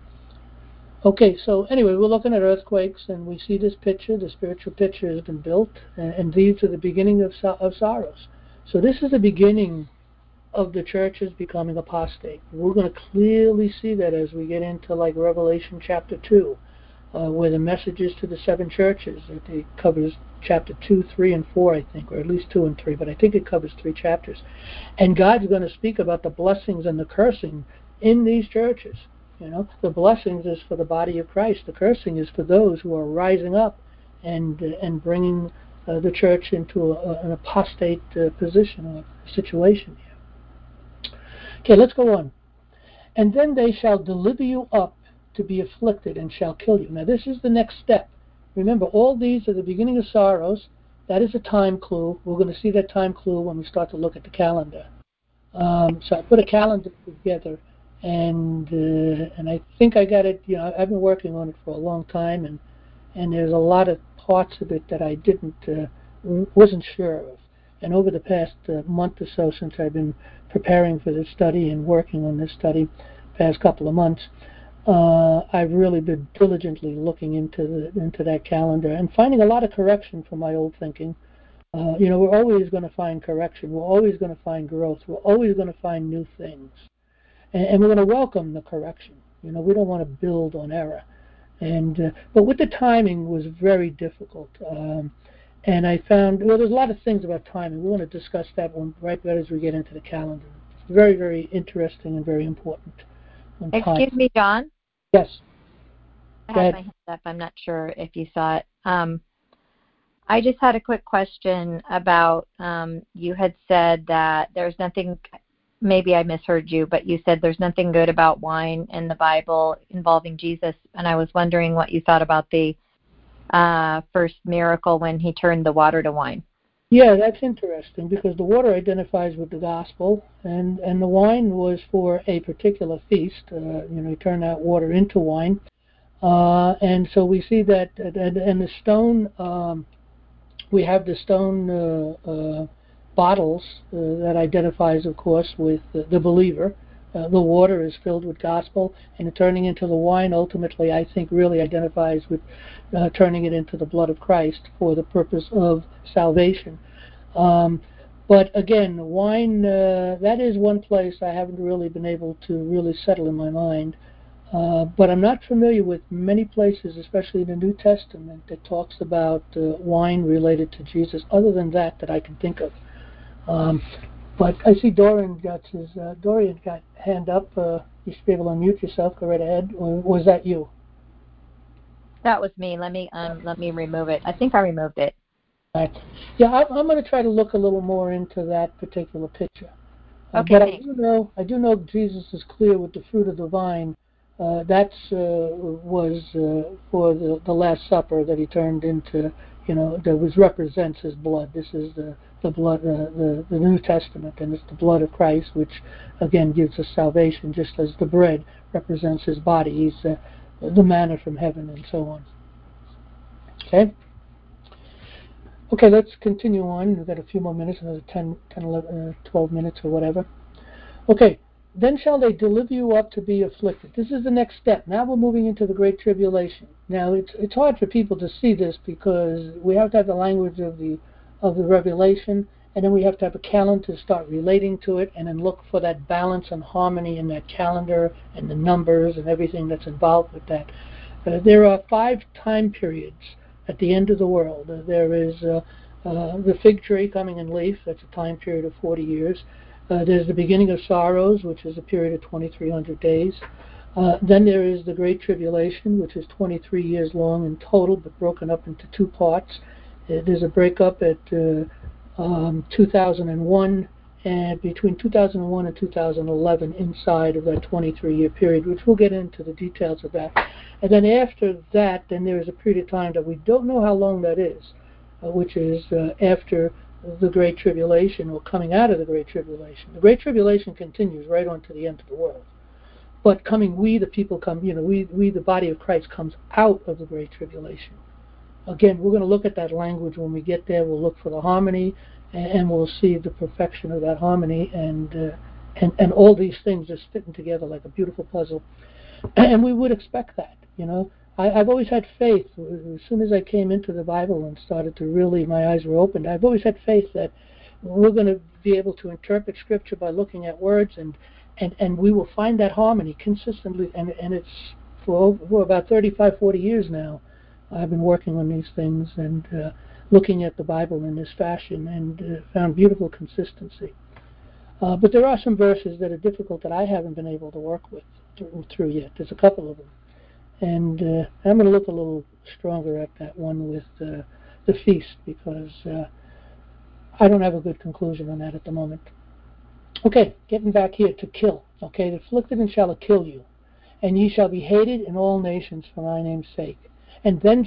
Okay, so anyway, we're looking at earthquakes, and we see this picture. The spiritual picture has been built, and these are the beginning of sorrows. So this is the beginning of the churches becoming apostate. We're going to clearly see that as we get into like Revelation chapter 2, where the messages to the 7 churches, it covers chapter 2, 3, and 4, I think, or at least 2 and 3, but I think it covers 3 chapters. And God's going to speak about the blessings and the cursing in these churches. The blessings is for the body of Christ. The cursing is for those who are rising up and bringing the church into an apostate position or situation here. Okay, let's go on. And then they shall deliver you up to be afflicted, and shall kill you. Now this is the next step. Remember, all these are the beginning of sorrows. That is a time clue. We're going to see that time clue when we start to look at the calendar. So I put a calendar together, and I think I got it. I've been working on it for a long time, and there's a lot of parts of it that I wasn't sure of. And over the past month or so, since I've been preparing for this study and working on this study, past couple of months, I've really been diligently looking into that calendar and finding a lot of correction from my old thinking. We're always going to find correction. We're always going to find growth. We're always going to find new things. And we're going to welcome the correction. We don't want to build on error. But with the timing was very difficult. And I found, there's a lot of things about timing. We want to discuss that one right as we get into the calendar. It's very, very interesting and very important. Excuse me, John? Yes. I had my hand up. I'm not sure if you saw it. I just had a quick question about, you had said that there's nothing, maybe I misheard you, but you said there's nothing good about wine in the Bible involving Jesus, and I was wondering what you thought about the first miracle when he turned the water to wine. Yeah, that's interesting because the water identifies with the gospel, and the wine was for a particular feast. He turned that water into wine, and so we see that, and the stone. We have the stone bottles that identifies, of course, with the believer. The water is filled with gospel, and turning into the wine ultimately, I think, really identifies with turning it into the blood of Christ for the purpose of salvation. But again, wine, that is one place I haven't really been able to really settle in my mind. But I'm not familiar with many places, especially in the New Testament, that talks about wine related to Jesus, other than that I can think of. But I see Dorian got hand up. You should be able to unmute yourself. Go right ahead. Or was that you? That was me. Let me remove it. I think I removed it. Right. Yeah, I'm going to try to look a little more into that particular picture. Okay, but thanks. I do know Jesus is clear with the fruit of the vine. That was for the Last Supper that he turned into. That represents his blood. This is the blood, the New Testament, and it's the blood of Christ, which again gives us salvation, just as the bread represents his body. He's the manna from heaven, and so on. Okay, let's continue on. We've got a few more minutes, another 10, 11, 12 minutes or whatever. Okay, then shall they deliver you up to be afflicted. This is the next step. Now we're moving into the Great Tribulation. Now it's hard for people to see this because we have to have the language of the Revelation, and then we have to have a calendar to start relating to it, and then look for that balance and harmony in that calendar and the numbers and everything that's involved with that. There are 5 time periods at the end of the world. There is the fig tree coming in leaf. That's a time period of 40 years. There's the beginning of sorrows, which is a period of 2,300 days. Then there is the Great Tribulation, which is 23 years long in total, but broken up into 2 parts. There's a breakup at 2001, and between 2001 and 2011 inside of that 23-year period, which we'll get into the details of that. And then after that, then there is a period of time that we don't know how long that is, which is after the Great Tribulation, or coming out of the Great Tribulation. The Great Tribulation continues right on to the end of the world. But we the people come, we the body of Christ comes out of the Great Tribulation. Again, we're going to look at that language when we get there. We'll look for the harmony, and we'll see the perfection of that harmony, and all these things just fitting together like a beautiful puzzle. And we would expect that, I've always had faith. As soon as I came into the Bible and started to really, my eyes were opened, I've always had faith that we're going to be able to interpret Scripture by looking at words, and we will find that harmony consistently. And it's for about 35, 40 years now, I've been working on these things and looking at the Bible in this fashion, and found beautiful consistency. But there are some verses that are difficult that I haven't been able to work with through yet. There's a couple of them. And I'm going to look a little stronger at that one with the feast, because I don't have a good conclusion on that at the moment. Okay, getting back here to kill. Okay, the afflicted and shall kill you, and ye shall be hated in all nations for my name's sake. And then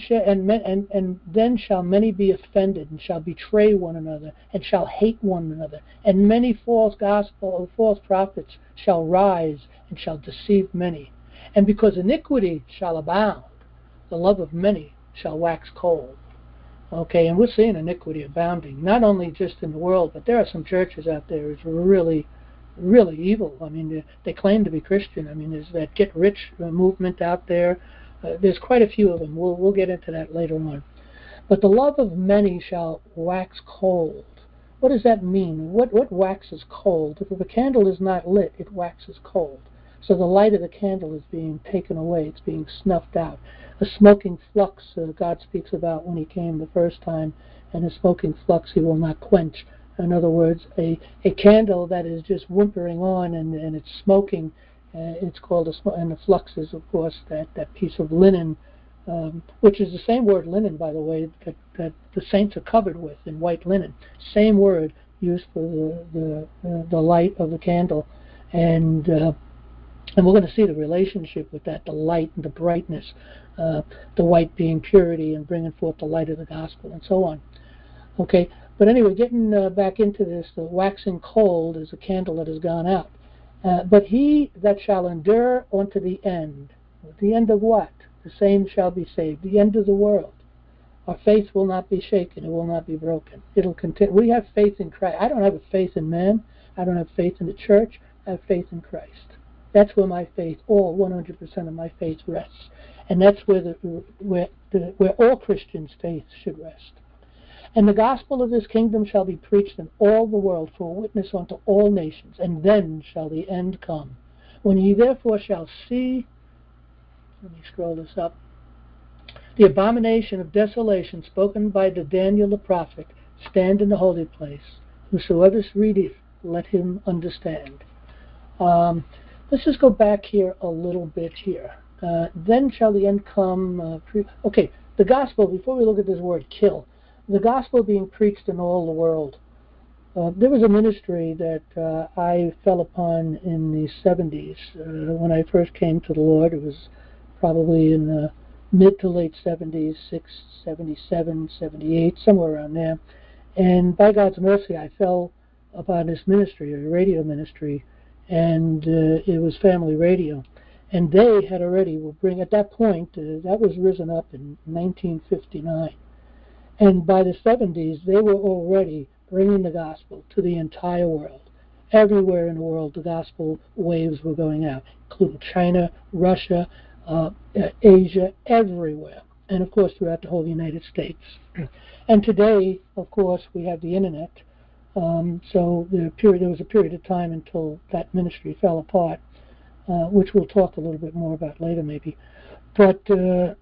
shall many be offended, and shall betray one another, and shall hate one another. And many false prophets shall rise, and shall deceive many. And because iniquity shall abound, the love of many shall wax cold. Okay, and we're seeing iniquity abounding, not only just in the world, but there are some churches out there that's really, really evil. I mean, they claim to be Christian. I mean, there's that get-rich movement out there. There's quite a few of them. We'll get into that later on. But the love of many shall wax cold. What does that mean? What waxes cold? If a candle is not lit, it waxes cold. So the light of the candle is being taken away. It's being snuffed out. A smoking flux God speaks about when he came the first time, and a smoking flux he will not quench. In other words, a candle that is just whimpering on and it's smoking, it's called and the flux is, of course, that piece of linen, which is the same word linen, by the way, that the saints are covered with in white linen. Same word used for the light of the candle. And And we're going to see the relationship with that, the light and the brightness, the white being purity and bringing forth the light of the gospel and so on. Okay, but anyway, getting back into this, the waxing cold is a candle that has gone out. But he that shall endure unto the end of what? The same shall be saved, the end of the world. Our faith will not be shaken, it will not be broken. It'll continue. We have faith in Christ. I don't have a faith in man, I don't have faith in the church, I have faith in Christ. That's where my faith, all 100% of my faith rests. And that's where all Christians' faith should rest. And the gospel of this kingdom shall be preached in all the world for a witness unto all nations, and then shall the end come. When ye therefore shall see, let me scroll this up, the abomination of desolation spoken by the Daniel the prophet stand in the holy place. Whosoever readeth, let him understand. Let's just go back here a little bit here. Then shall the end come. Okay, the gospel, before we look at this word kill, the gospel being preached in all the world. There was a ministry that I fell upon in the 70s. When I first came to the Lord, it was probably in the mid to late 70s, 77, 78, somewhere around there. And by God's mercy, I fell upon this ministry, a radio ministry, and it was Family Radio. And they had already, at that point, that was risen up in 1959. And by the 70s, they were already bringing the gospel to the entire world. Everywhere in the world, the gospel waves were going out, including China, Russia, Asia, everywhere. And, of course, throughout the whole United States. And today, of course, we have the Internet. So there was a period of time until that ministry fell apart, which we'll talk a little bit more about later maybe. But the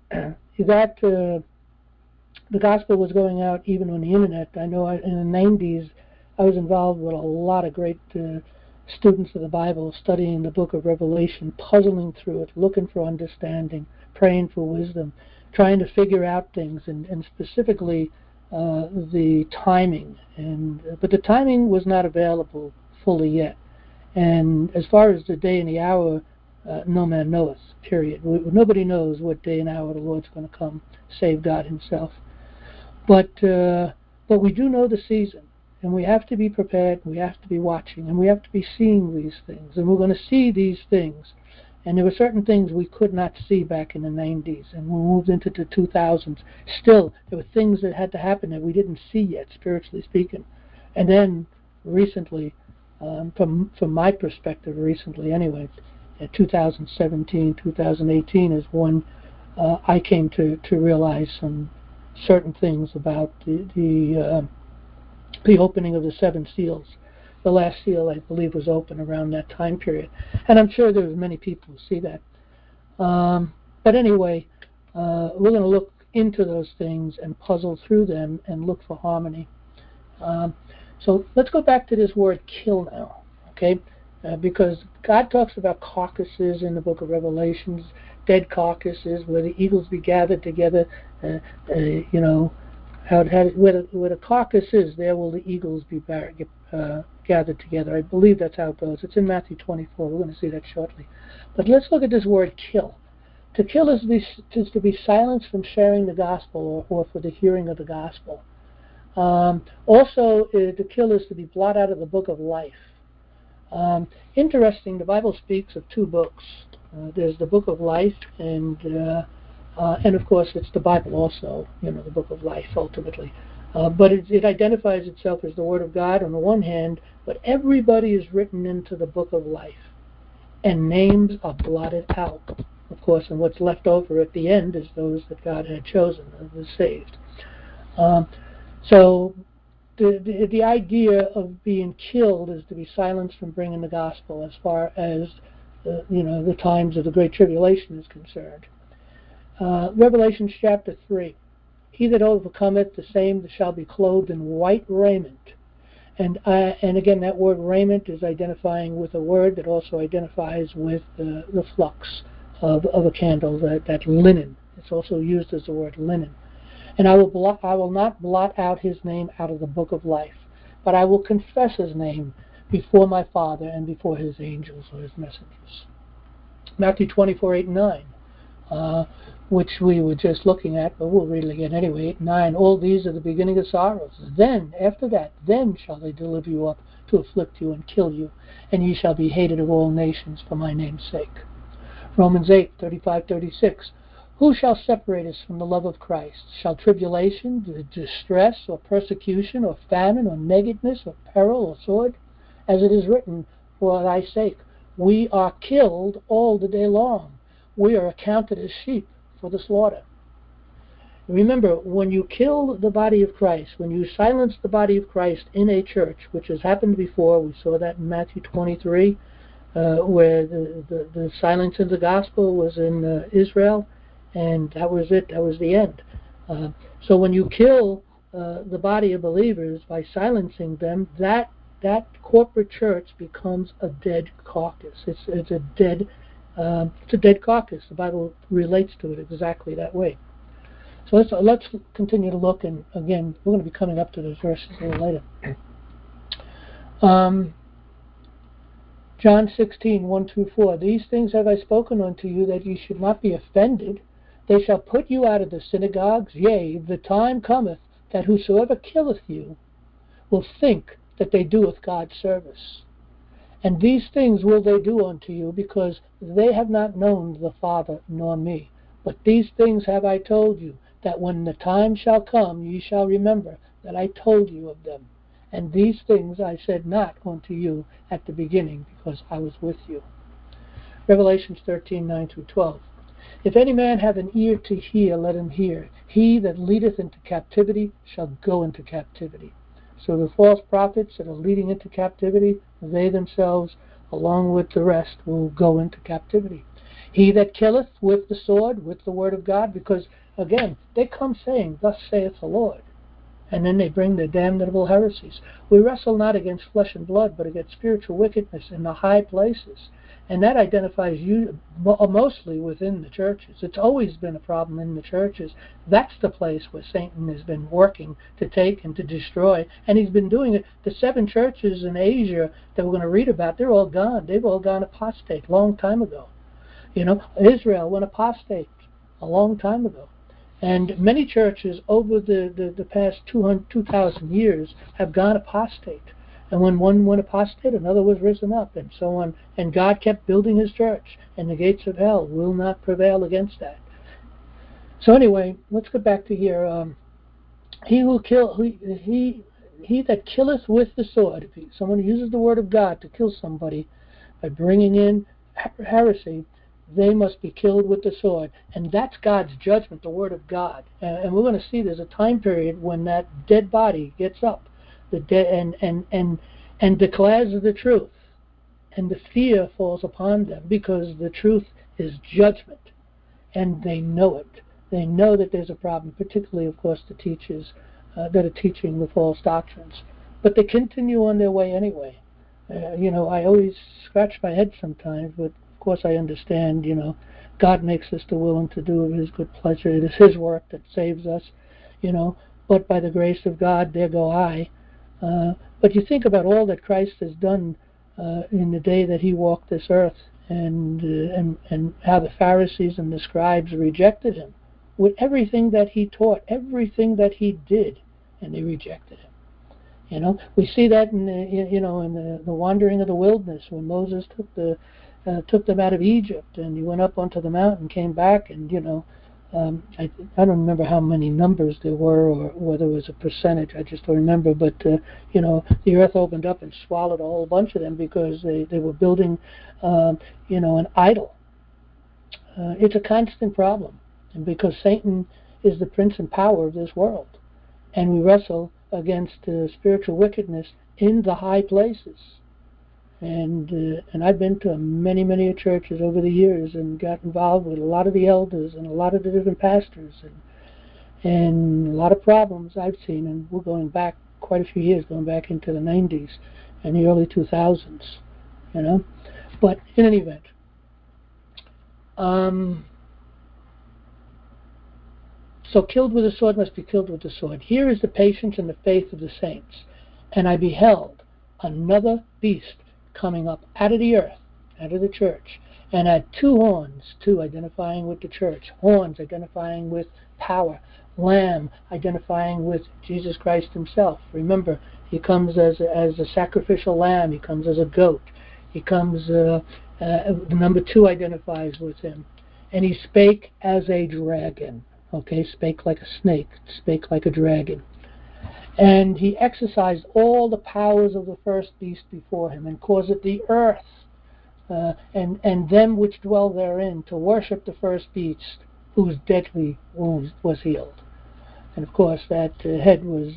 gospel was going out even on the Internet. I know in the 90s I was involved with a lot of great students of the Bible, studying the book of Revelation, puzzling through it, looking for understanding, praying for wisdom, trying to figure out things, and specifically the timing. But the timing was not available fully yet. And as far as the day and the hour, no man knoweth, period. Nobody knows what day and hour the Lord's going to come, save God himself. But we do know the season, and we have to be prepared, we have to be watching, and we have to be seeing these things. And we're going to see these things. And there were certain things we could not see back in the 90s, and we moved into the 2000s. Still, there were things that had to happen that we didn't see yet, spiritually speaking. And then, recently, from my perspective, recently anyway, 2017, 2018 is when I came to realize some certain things about the opening of the seven seals. The last seal, I believe, was open around that time period. And I'm sure there's many people who see that. But anyway, we're going to look into those things and puzzle through them and look for harmony. So let's go back to this word kill now, okay? Because God talks about carcasses in the book of Revelations, dead carcasses, where the eagles be gathered together, where the carcass is, there will the eagles be gathered together. I believe that's how it goes. It's in Matthew 24. We're going to see that shortly. But let's look at this word kill. To kill is to be silenced from sharing the gospel or for the hearing of the gospel. Also, to kill is to be blotted out of the book of life. Interesting, the Bible speaks of two books. There's the book of life, and of course it's the Bible also, the book of life ultimately. But it identifies itself as the Word of God on the one hand, but everybody is written into the book of life, and names are blotted out, of course, and what's left over at the end is those that God had chosen, the saved. So the idea of being killed is to be silenced from bringing the gospel as far as the times of the Great Tribulation is concerned. Revelation chapter 3. He that overcometh, the same shall be clothed in white raiment. And again, that word raiment is identifying with a word that also identifies with the flux of a candle, that linen. It's also used as the word linen. And I will not blot out his name out of the book of life, but I will confess his name before my Father and before his angels or his messengers. Matthew 24, 8 and 9, which we were just looking at, but we'll read it again anyway. 8 and 9, all these are the beginning of sorrows. Then, after that, then shall they deliver you up to afflict you and kill you, and ye shall be hated of all nations for my name's sake. Romans 8, 35, 36. Who shall separate us from the love of Christ? Shall tribulation, distress, or persecution, or famine, or nakedness, or peril, or sword? As it is written, for thy sake we are killed all the day long. We are accounted as sheep for the slaughter. Remember, when you kill the body of Christ, when you silence the body of Christ in a church, which has happened before, we saw that in Matthew 23, where the silence of the gospel was in Israel, and that was it, that was the end. So when you kill the body of believers by silencing them, that corporate church becomes a dead carcass. It's a dead carcass. The Bible relates to it exactly that way. So let's continue to look, and again, we're going to be coming up to those verses a little later. John 16, 1 through 4. These things have I spoken unto you, that ye should not be offended. They shall put you out of the synagogues. Yea, the time cometh, that whosoever killeth you will think that they doeth God's service. And these things will they do unto you, because they have not known the Father nor me. But these things have I told you, that when the time shall come, ye shall remember that I told you of them. And these things I said not unto you at the beginning, because I was with you. Revelations 13, 9 through 12. If any man have an ear to hear, let him hear. He that leadeth into captivity shall go into captivity. So the false prophets that are leading into captivity, they themselves, along with the rest, will go into captivity. He that killeth with the sword, with the word of God, because, again, they come saying, thus saith the Lord. And then they bring their damnable heresies. We wrestle not against flesh and blood, but against spiritual wickedness in the high places. And that identifies you mostly within the churches. It's always been a problem in the churches. That's the place where Satan has been working to take and to destroy. And he's been doing it. The 7 churches in Asia that we're going to read about, they're all gone. They've all gone apostate a long time ago. You know, Israel went apostate a long time ago. And many churches over the past 2,000 years have gone apostate. And when one went apostate, another was risen up, and so on. And God kept building his church, and the gates of hell will not prevail against that. So anyway, let's get back to here. He that killeth with the sword, if someone uses the word of God to kill somebody by bringing in heresy, they must be killed with the sword. And that's God's judgment, the word of God. And we're going to see there's a time period when that dead body gets up and declares the truth. And the fear falls upon them, because the truth is judgment. And they know it. They know that there's a problem, particularly, of course, the teachers that are teaching the false doctrines. But they continue on their way anyway. I always scratch my head sometimes, but of course I understand, God makes us the will and to do of his good pleasure. It is his work that saves us, but by the grace of God, there go I. But you think about all that Christ has done in the day that he walked this earth, and how the Pharisees and the scribes rejected him with everything that he taught, everything that he did, and they rejected him. We see that in the wandering of the wilderness, when Moses took them out of Egypt, and he went up onto the mountain, came back, and I don't remember how many numbers there were, or whether it was a percentage. I just don't remember. But the earth opened up and swallowed a whole bunch of them, because they were building an idol. It's a constant problem, and because Satan is the prince and power of this world, and we wrestle against spiritual wickedness in the high places. And I've been to many churches over the years, and got involved with a lot of the elders and a lot of the different pastors, and a lot of problems I've seen. And we're going back quite a few years, going back into the 90s and the early 2000s, But in any event, so killed with a sword must be killed with the sword. Here is the patience and the faith of the saints. And I beheld another beast coming up out of the earth, out of the church, and had two horns, two identifying with the church, horns identifying with power, lamb identifying with Jesus Christ himself. Remember, he comes as a sacrificial lamb, he comes as a goat, he comes, the number two identifies with him. And he spake as a dragon, okay, spake like a snake, spake like a dragon. And he exercised all the powers of the first beast before him, and caused the earth and them which dwell therein to worship the first beast, whose deadly wound was healed. And of course, that head was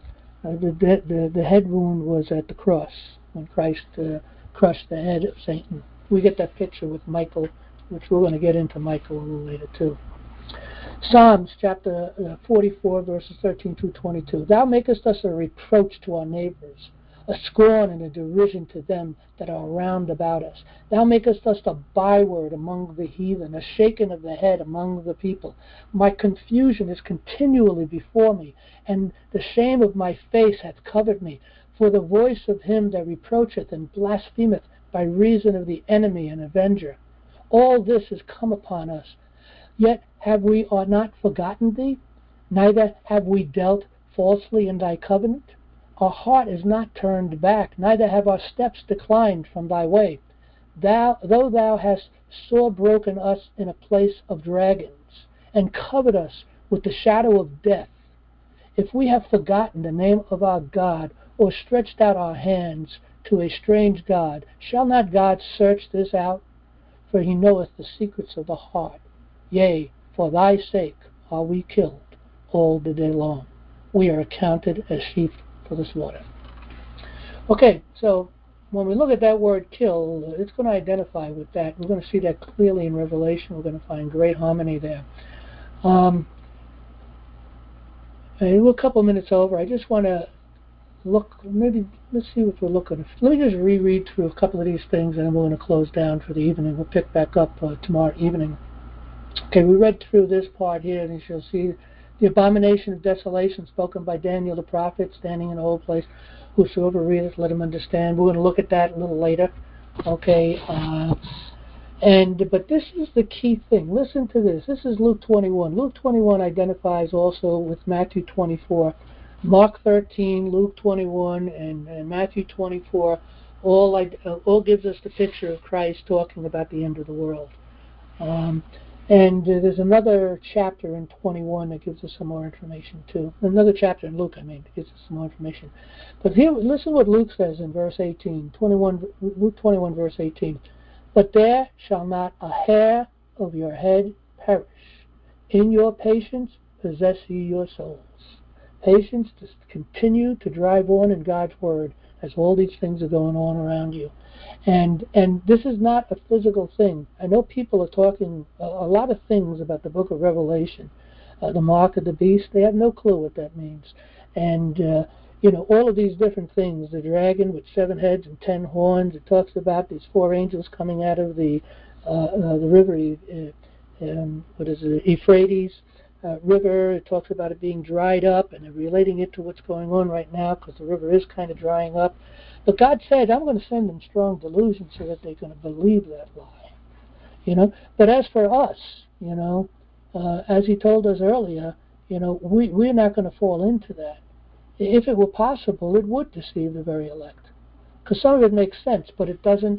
the head wound was at the cross when Christ crushed the head of Satan. We get that picture with Michael, which we're going to get into Michael a little later too. Psalms chapter 44, verses 13 through 22. Thou makest us a reproach to our neighbors, a scorn and a derision to them that are round about us. Thou makest us a byword among the heathen, a shaking of the head among the people. My confusion is continually before me, and the shame of my face hath covered me. For the voice of him that reproacheth and blasphemeth by reason of the enemy and avenger. All this is come upon us. Yet have we not forgotten thee? Neither have we dealt falsely in thy covenant? Our heart is not turned back, neither have our steps declined from thy way. Though thou hast sore broken us in a place of dragons, and covered us with the shadow of death, if we have forgotten the name of our God, or stretched out our hands to a strange God, shall not God search this out? For he knoweth the secrets of the heart. Yea, for thy sake are we killed all the day long. We are accounted as sheep for the slaughter. Okay, so when we look at that word kill, it's going to identify with that. We're going to see that clearly in Revelation. We're going to find great harmony there. We're a couple minutes over. I just want to look, maybe, let's see what we're looking at. Let me just reread through a couple of these things, and then we're going to close down for the evening. We'll pick back up tomorrow evening. Okay, we read through this part here, and you shall see the abomination of desolation spoken by Daniel the prophet, standing in a holy place. Whosoever readeth, let him understand. We're going to look at that a little later. Okay, but this is the key thing. Listen to this. This is Luke 21. Luke 21 identifies also with Matthew 24. Mark 13, Luke 21, and Matthew 24 all gives us the picture of Christ talking about the end of the world. And there's another chapter in 21 that gives us some more information too. Another chapter in Luke, that gives us some more information. But here, listen what Luke says in verse 18. Luke 21, verse 18. But there shall not a hair of your head perish. In your patience possess ye your souls. Patience to continue to drive on in God's word as all these things are going on around you. And this is not a physical thing. I know people are talking a lot of things about the book of Revelation, the mark of the beast. They have no clue what that means. And, all of these different things, the dragon with 7 heads and 10 horns, it talks about these 4 angels coming out of the river, Euphrates river. It talks about it being dried up, and they're relating it to what's going on right now because the river is kind of drying up. But God said, I'm going to send them strong delusion so that they're going to believe that lie. But as for us, as he told us earlier, we're not going to fall into that. If it were possible, it would deceive the very elect, because some of it makes sense, but it doesn't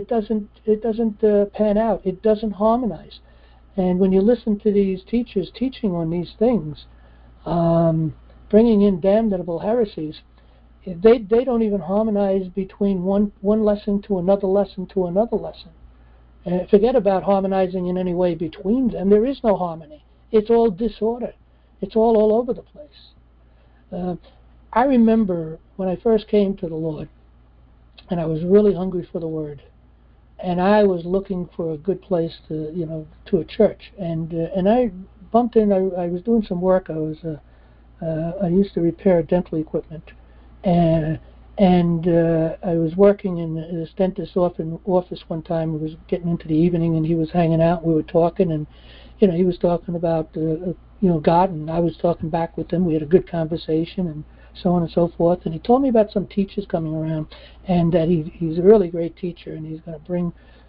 pan out. It doesn't harmonize. And when you listen to these teachers teaching on these things, bringing in damnable heresies, they don't even harmonize between one lesson to another lesson to another lesson. Forget about harmonizing in any way between them. There is no harmony. It's all disorder. It's all over the place. I remember when I first came to the Lord, and I was really hungry for the Word, and I was looking for a good place to a church, and I bumped in. I was doing some work. I used to repair dental equipment, and I was working in this dentist's office one time. I was getting into the evening, and he was hanging out. We were talking, and he was talking about God, and I was talking back with him. We had a good conversation, and so on and so forth. And he told me about some teachers coming around, and that he's a really great teacher, and he's going to bring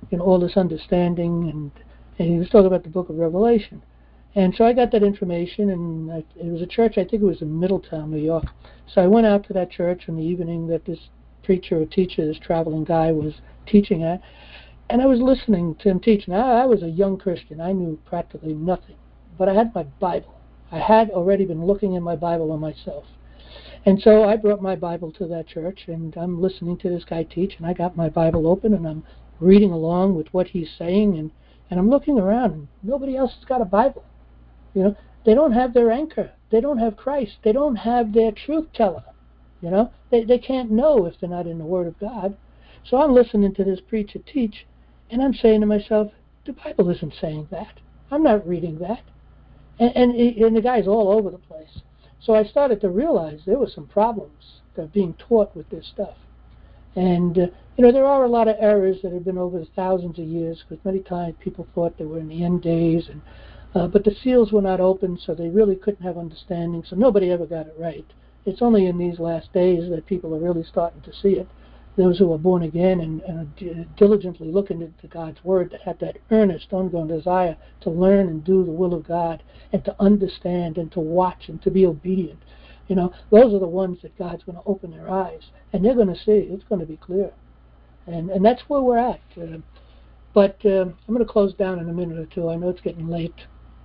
all this understanding, and he was talking about the book of Revelation. And so I got that information, and it was a church, I think it was in Middletown, New York. So I went out to that church in the evening that this preacher or teacher, this traveling guy, was teaching at, and I was listening to him teach. Now, I was a young Christian. I knew practically nothing, but I had my Bible. I had already been looking in my Bible on myself. And so I brought my Bible to that church, and I'm listening to this guy teach, and I got my Bible open, and I'm reading along with what he's saying, and I'm looking around, and nobody else has got a Bible. They don't have their anchor. They don't have Christ. They don't have their truth teller. They can't know if they're not in the Word of God. So I'm listening to this preacher teach, and I'm saying to myself, the Bible isn't saying that. I'm not reading that. And the guy's all over the place. So I started to realize there were some problems that are being taught with this stuff. And, there are a lot of errors that have been over thousands of years, because many times people thought they were in the end days, but the seals were not open, so they really couldn't have understanding, so nobody ever got it right. It's only in these last days that people are really starting to see it. Those who are born again and are diligently looking into God's Word, that have that earnest, ongoing desire to learn and do the will of God, and to understand and to watch and to be obedient. Those are the ones that God's going to open their eyes, and they're going to see. It's going to be clear. And that's where we're at. But I'm going to close down in a minute or two. I know it's getting late.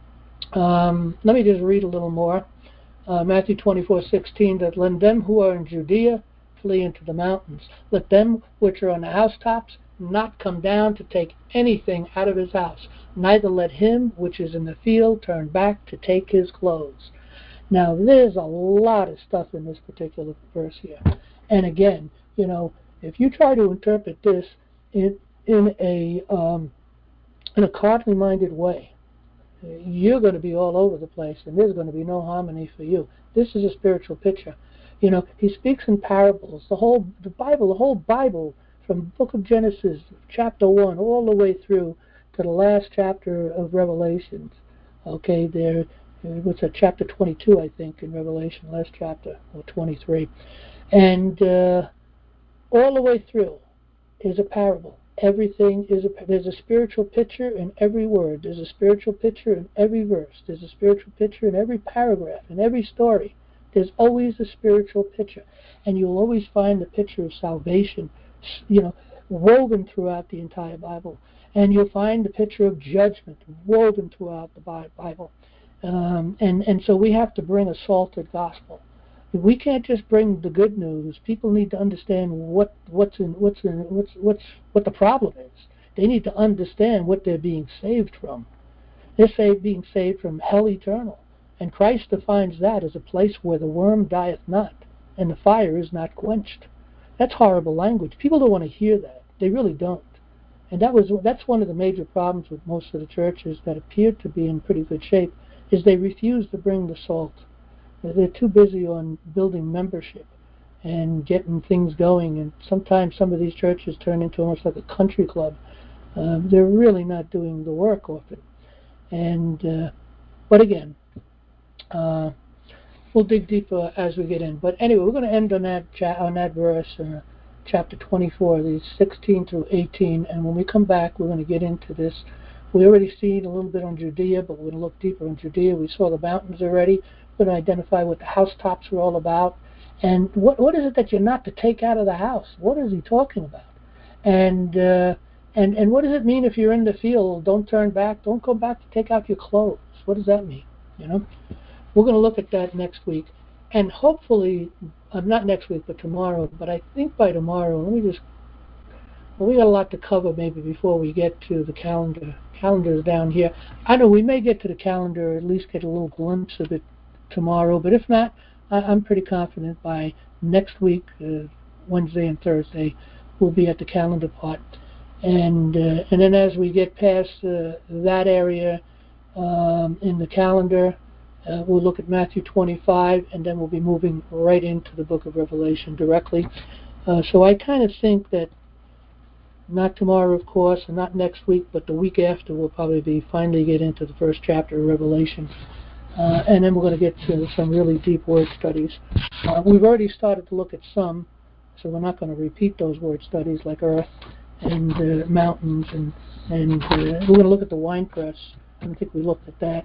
Let me just read a little more. Matthew 24:16, that let them who are in Judea flee into the mountains. Let them which are on the housetops not come down to take anything out of his house. Neither let him which is in the field turn back to take his clothes. Now, there's a lot of stuff in this particular verse here. And again, if you try to interpret this in a carnally minded way, you're going to be all over the place, and there's going to be no harmony for you. This is a spiritual picture. He speaks in parables. The whole Bible, from the book of Genesis, chapter 1, all the way through to the last chapter of Revelations. Okay, what's that, chapter 22, I think, in Revelation, last chapter, or 23. And all the way through is a parable. Everything there's a spiritual picture in every word. There's a spiritual picture in every verse. There's a spiritual picture in every paragraph, in every story. There's always a spiritual picture. And you'll always find the picture of salvation, woven throughout the entire Bible. And you'll find the picture of judgment woven throughout the Bible. And so we have to bring a salted gospel. We can't just bring the good news. People need to understand what the problem is. They need to understand what they're being saved from. They're being saved from hell eternal. And Christ defines that as a place where the worm dieth not, and the fire is not quenched. That's horrible language. People don't want to hear that. They really don't. And that's one of the major problems with most of the churches that appear to be in pretty good shape, is they refuse to bring the salt. They're too busy on building membership and getting things going, and sometimes some of these churches turn into almost like a country club. They're really not doing the work often. But again, we'll dig deeper as we get in. But anyway, we're going to end on that verse, chapter 24, these 16 through 18, and when we come back, we're going to get into this. We already seen a little bit on Judea, but we're going to look deeper on Judea. We saw the mountains already. We're going to identify what the housetops were all about. And what is it that you're not to take out of the house? What is he talking about? And what does it mean if you're in the field? Don't turn back. Don't go back to take out your clothes. What does that mean? We're going to look at that next week. And hopefully, not next week, but tomorrow. But I think by tomorrow, we got a lot to cover maybe before we get to the calendar. Calendar's down here. I know we may get to the calendar, or at least get a little glimpse of it tomorrow, but if not, I'm pretty confident by next week, Wednesday and Thursday, we'll be at the calendar part. And then as we get past that area in the calendar, we'll look at Matthew 25, and then we'll be moving right into the book of Revelation directly. So I kind of think that not tomorrow, of course, and not next week, but the week after we'll probably finally get into the first chapter of Revelation. And then we're going to get to some really deep word studies. We've already started to look at some, so we're not going to repeat those word studies like earth and mountains, and we're going to look at the wine press. I don't think we looked at that,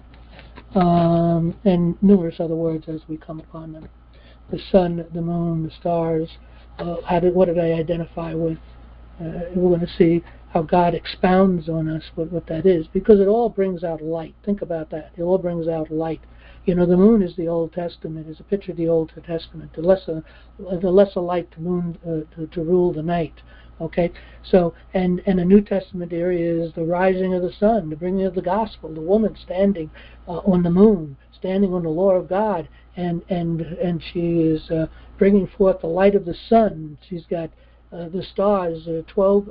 and numerous other words as we come upon them. The sun, the moon, the stars. What did I identify with? We're going to see how God expounds on us what that is, because it all brings out light. Think about that. It all brings out light. You know, the moon is the Old Testament, is a picture of the Old Testament. The lesser light to moon to rule the night. Okay, so and the New Testament area is the rising of the sun, the bringing of the gospel, the woman standing on the moon, standing on the law of God, and she is bringing forth the light of the sun. She's got the stars, a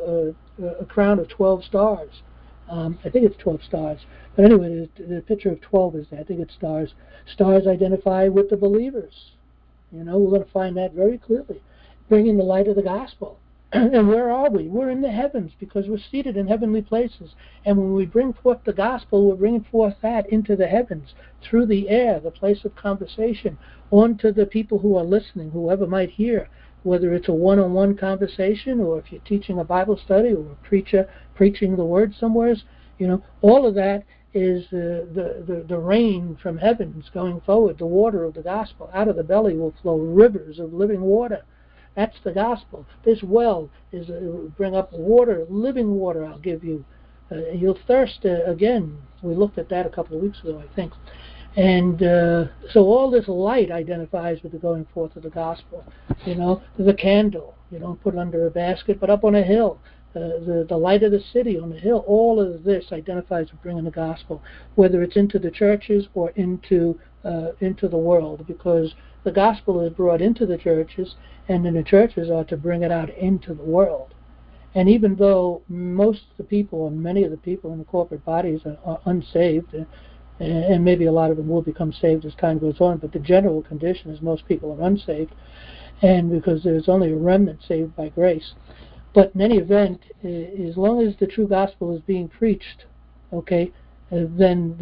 crown of 12 stars. I think it's 12 stars. But anyway, the picture of 12 is there. I think it's stars. Stars identify with the believers. You know, we're going to find that very clearly. Bringing the light of the gospel. And where are we? We're in the heavens because we're seated in heavenly places. And when we bring forth the gospel, we're bringing forth that into the heavens, through the air, the place of conversation, onto the people who are listening, whoever might hear, whether it's a one-on-one conversation or if you're teaching a Bible study or a preacher preaching the word somewhere. You know, all of that is the rain from heavens going forward, the water of the gospel. Out of the belly will flow rivers of living water. That's the gospel. This well is bring up water, living water I'll give you. You'll thirst again. We looked at that a couple of weeks ago, I think. And so all this light identifies with the going forth of the gospel. You know, the candle. You don't put it under a basket, but up on a hill. The light of the city on the hill. All of this identifies with bringing the gospel, whether it's into the churches or into the world, because the gospel is brought into the churches, and then the churches are to bring it out into the world. And even though most of the people, and many of the people in the corporate bodies are unsaved, and maybe a lot of them will become saved as time goes on, but the general condition is most people are unsaved, and because there's only a remnant saved by grace. But in any event, as long as the true gospel is being preached, okay, then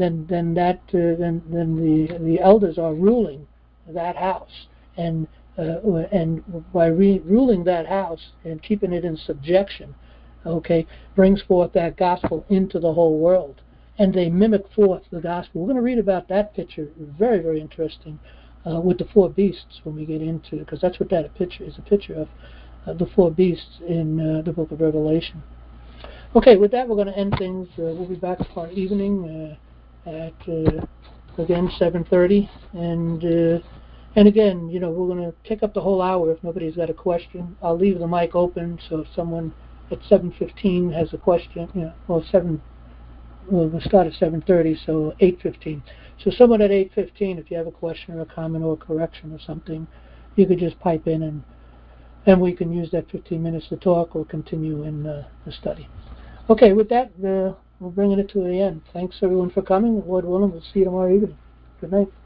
the elders are ruling that house, and by ruling that house and keeping it in subjection, okay, brings forth that gospel into the whole world, and they mimic forth the gospel. We're going to read about that picture, very, very interesting, with the four beasts when we get into it, because that's what that picture is, a picture of the four beasts in the book of Revelation. Okay, with that we're going to end things. We'll be back for our evening at again 7:30, and again, you know, we're going to take up the whole hour if nobody's got a question. I'll leave the mic open, so if someone at 7:15 has a question, you know, well, we'll start at 7:30, so 8:15. So someone at 8:15, if you have a question or a comment or a correction or something, you could just pipe in, and we can use that 15 minutes to talk or continue in the study. Okay, with that, we're bringing it to the end. Thanks, everyone, for coming. Lord willing, we'll see you tomorrow evening. Good night.